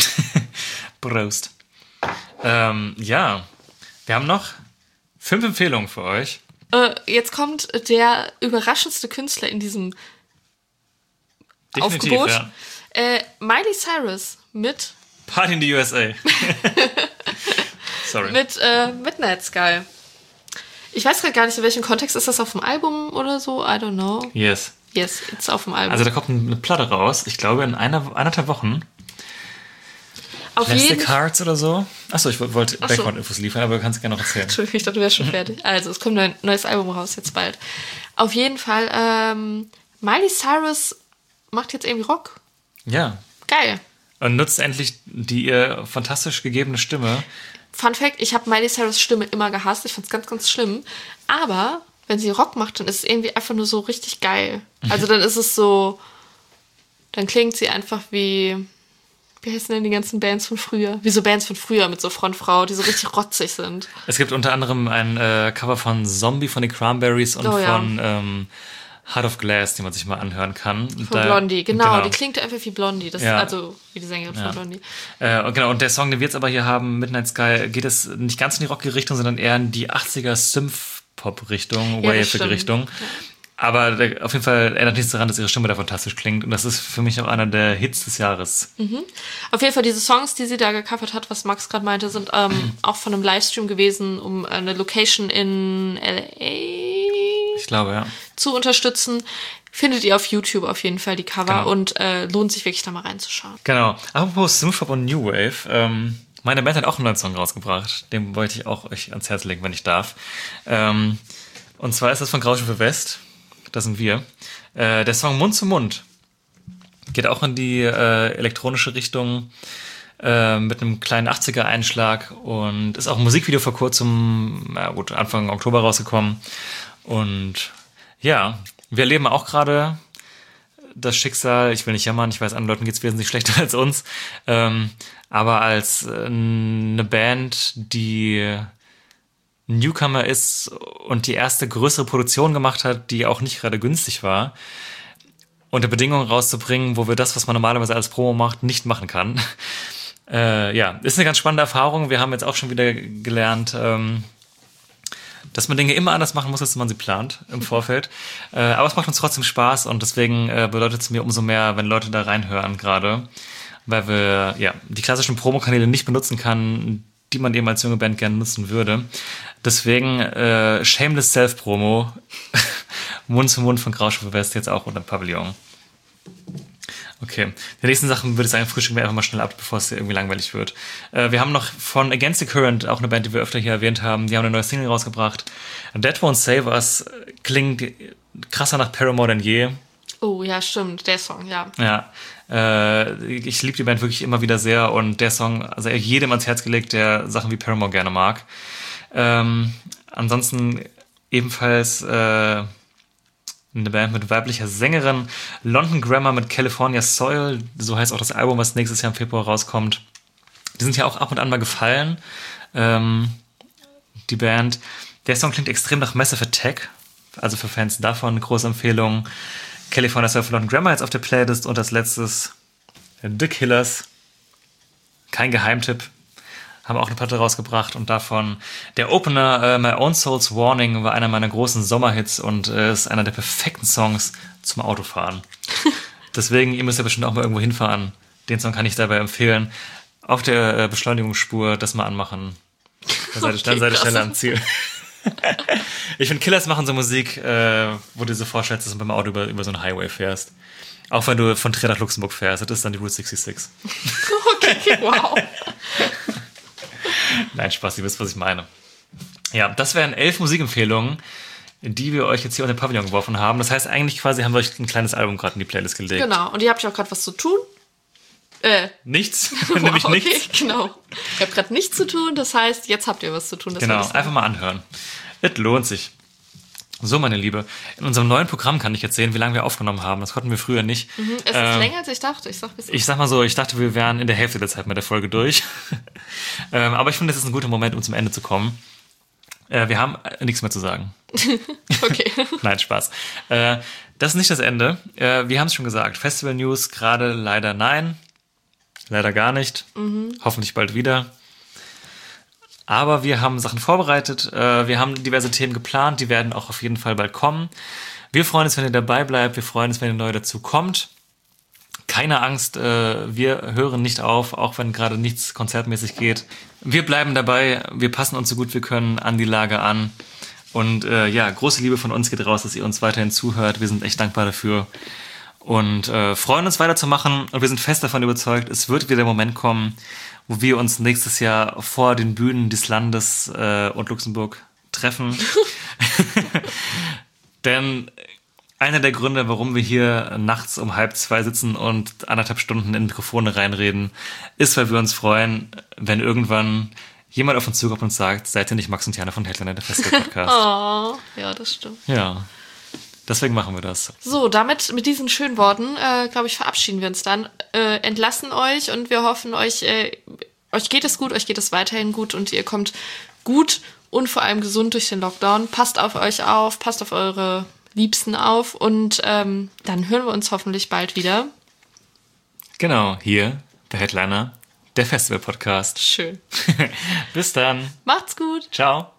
Prost. Ähm, ja, wir haben noch fünf Empfehlungen für euch.
Äh, jetzt kommt der überraschendste Künstler in diesem
Definitiv,
Aufgebot.
ja.
Äh, Miley Cyrus mit,
Party in the U S A. Sorry.
mit äh, Midnight Sky. Ich weiß gerade gar nicht, in welchem Kontext ist das auf dem Album oder so. I don't know.
Yes.
Yes, it's auf dem Album.
Also da kommt eine Platte raus. Ich glaube in einer, eineinhalb Wochen.
auf
Plastic
jeden
Hearts oder so. Achso, ich wollte
Ach so.
Background-Infos liefern, aber du kannst gerne noch erzählen.
Entschuldigung, ich dachte, du wärst schon fertig. Also, es kommt ein neues Album raus, jetzt bald. Auf jeden Fall, ähm, Miley Cyrus macht jetzt irgendwie Rock.
Ja.
Geil.
Und nutzt endlich die ihr fantastisch gegebene Stimme.
Fun Fact, ich habe Miley Cyrus Stimme immer gehasst. Ich fand's ganz, ganz schlimm. Aber wenn sie Rock macht, dann ist es irgendwie einfach nur so richtig geil. Also dann ist es so, dann klingt sie einfach wie, wie heißen denn die ganzen Bands von früher? Wie so Bands von früher mit so Frontfrau, die so richtig rotzig sind.
Es gibt unter anderem ein äh, Cover von Zombie von den Cranberries und
Oh ja.
von ähm, Heart of Glass, die man sich mal anhören kann.
Von
Da-
Blondie, genau, Die klingt einfach wie Blondie. Das
Ja.
Also wie die Sängerin
Ja.
von Blondie.
Äh, und genau, und der Song, den wir jetzt aber hier haben, Midnight Sky, geht es nicht ganz in die rockige Richtung, sondern eher in die achtziger Synth-Pop-Richtung,
Ja, das
wave
stimmt.
Richtung. Aber der, auf jeden Fall ändert nichts daran, dass ihre Stimme da fantastisch klingt. Und das ist für mich auch einer der Hits des Jahres.
Mhm. Auf jeden Fall diese Songs, die sie da gecovert hat, was Max gerade meinte, sind ähm, auch von einem Livestream gewesen, um eine Location in L A
Ich glaube, ja.
zu unterstützen. Findet ihr auf YouTube auf jeden Fall die Cover
Genau.
und äh, lohnt sich wirklich da mal reinzuschauen.
Genau. Apropos Synthpop und New Wave. Ähm, meine Band hat auch einen neuen Song rausgebracht. Den wollte ich auch euch ans Herz legen, wenn ich darf. Ähm, und zwar ist das von Graustufe West. Das sind wir. Äh, der Song Mund zu Mund geht auch in die äh, elektronische Richtung äh, mit einem kleinen achtziger-Einschlag und ist auch ein Musikvideo vor kurzem, na gut, Anfang Oktober rausgekommen. Und ja, wir erleben auch gerade das Schicksal, ich will nicht jammern, ich weiß, anderen Leuten geht es wesentlich schlechter als uns, ähm, aber als äh, eine Band, die Newcomer ist und die erste größere Produktion gemacht hat, die auch nicht gerade günstig war, unter Bedingungen rauszubringen, wo wir das, was man normalerweise als Promo macht, nicht machen kann. Äh, ja, ist eine ganz spannende Erfahrung. Wir haben jetzt auch schon wieder gelernt, ähm, dass man Dinge immer anders machen muss, als man sie plant im Vorfeld. Äh, aber es macht uns trotzdem Spaß und deswegen äh, bedeutet es mir umso mehr, wenn Leute da reinhören gerade, weil wir ja die klassischen Promokanäle nicht benutzen kann, die man eben als junge Band gerne nutzen würde. Deswegen äh, Shameless Self-Promo, Mund zu Mund von Graustufe West, jetzt auch unter Pavillon. Okay, die nächsten Sachen würde ich sagen, frühstücken wir einfach mal schnell ab, bevor es hier irgendwie langweilig wird. Äh, wir haben noch von Against the Current, auch eine Band, die wir öfter hier erwähnt haben, die haben eine neue Single rausgebracht. That Won't Save Us klingt krasser nach Paramore denn je.
Oh, ja, stimmt, der Song, ja.
Ja, äh, ich liebe die Band wirklich immer wieder sehr und der Song, also jedem ans Herz gelegt, der Sachen wie Paramore gerne mag. Ähm, ansonsten ebenfalls äh, eine Band mit weiblicher Sängerin, London Grammar mit California Soil, so heißt auch das Album, was nächstes Jahr im Februar rauskommt. Die sind ja auch ab und an mal gefallen, ähm, die Band. Der Song klingt extrem nach Massive Attack, also für Fans davon eine große Empfehlung. California Soil von London Grammar jetzt auf der Playlist und als letztes The Killers, kein Geheimtipp, haben auch eine Platte rausgebracht und davon der Opener uh, My Own Soul's Warning war einer meiner großen Sommerhits und uh, ist einer der perfekten Songs zum Autofahren. Deswegen, ihr müsst ja bestimmt auch mal irgendwo hinfahren. Den Song kann ich dabei empfehlen. Auf der uh, Beschleunigungsspur das mal anmachen. Dann seid, okay, dann seid ihr schneller am Ziel. Ich finde, Killers machen so Musik, äh, wo du dir so vorstellst, dass du beim Auto über, über so einen Highway fährst. Auch wenn du von Trier nach Luxemburg fährst, das ist dann die Route sechsundsechzig.
Okay, wow.
Nein, Spaß, ihr wisst, was ich meine. Ja, das wären elf Musikempfehlungen, die wir euch jetzt hier unter den Pavillon geworfen haben. Das heißt, eigentlich quasi haben wir euch ein kleines Album gerade in die Playlist gelegt.
Genau, und ihr habt ja auch gerade was zu tun. Äh,
nichts,
wow,
nämlich
okay,
nichts.
Genau. Ihr habt gerade nichts zu tun, das heißt, jetzt habt ihr was zu tun. Das
genau, einfach mal anhören. Es lohnt sich. So, meine Liebe, in unserem neuen Programm kann ich jetzt sehen, wie lange wir aufgenommen haben. Das konnten wir früher nicht.
Mhm, es ist
ähm,
länger, als ich dachte. Ich sag,
ich sag mal so, ich dachte, wir wären in der Hälfte der Zeit mit der Folge durch. ähm, aber ich finde, das ist ein guter Moment, um zum Ende zu kommen. Äh, wir haben äh, nichts mehr zu sagen.
Okay.
Nein, Spaß. Äh, das ist nicht das Ende. Äh, wir haben es schon gesagt. Festival News gerade leider nein. Leider gar nicht. Mhm. Hoffentlich bald wieder. Aber wir haben Sachen vorbereitet. Äh, wir haben diverse Themen geplant. Die werden auch auf jeden Fall bald kommen. Wir freuen uns, wenn ihr dabei bleibt. Wir freuen uns, wenn ihr neu dazu kommt. Keine Angst, äh, wir hören nicht auf, auch wenn gerade nichts konzertmäßig geht. Wir bleiben dabei. Wir passen uns so gut wir können an die Lage an. Und äh, ja, große Liebe von uns geht raus, dass ihr uns weiterhin zuhört. Wir sind echt dankbar dafür. Und äh, freuen uns weiterzumachen. Und wir sind fest davon überzeugt, es wird wieder der Moment kommen, wo wir uns nächstes Jahr vor den Bühnen des Landes äh, und Luxemburg treffen. Denn einer der Gründe, warum wir hier nachts um halb zwei sitzen und anderthalb Stunden in Mikrofone reinreden, ist, weil wir uns freuen, wenn irgendwann jemand auf uns zukommt und sagt, seid ihr nicht Max und Jana von Headliner, der Festival-Podcast?
Oh, ja, das stimmt.
Ja, deswegen machen wir das.
So, damit, mit diesen schönen Worten, äh, glaube ich, verabschieden wir uns dann, äh, entlassen euch und wir hoffen, euch, äh, euch geht es gut, euch geht es weiterhin gut und ihr kommt gut und vor allem gesund durch den Lockdown. Passt auf euch auf, passt auf eure Liebsten auf und ähm, dann hören wir uns hoffentlich bald wieder.
Genau, hier, der Headliner, der Festival-Podcast.
Schön.
Bis dann.
Macht's gut.
Ciao.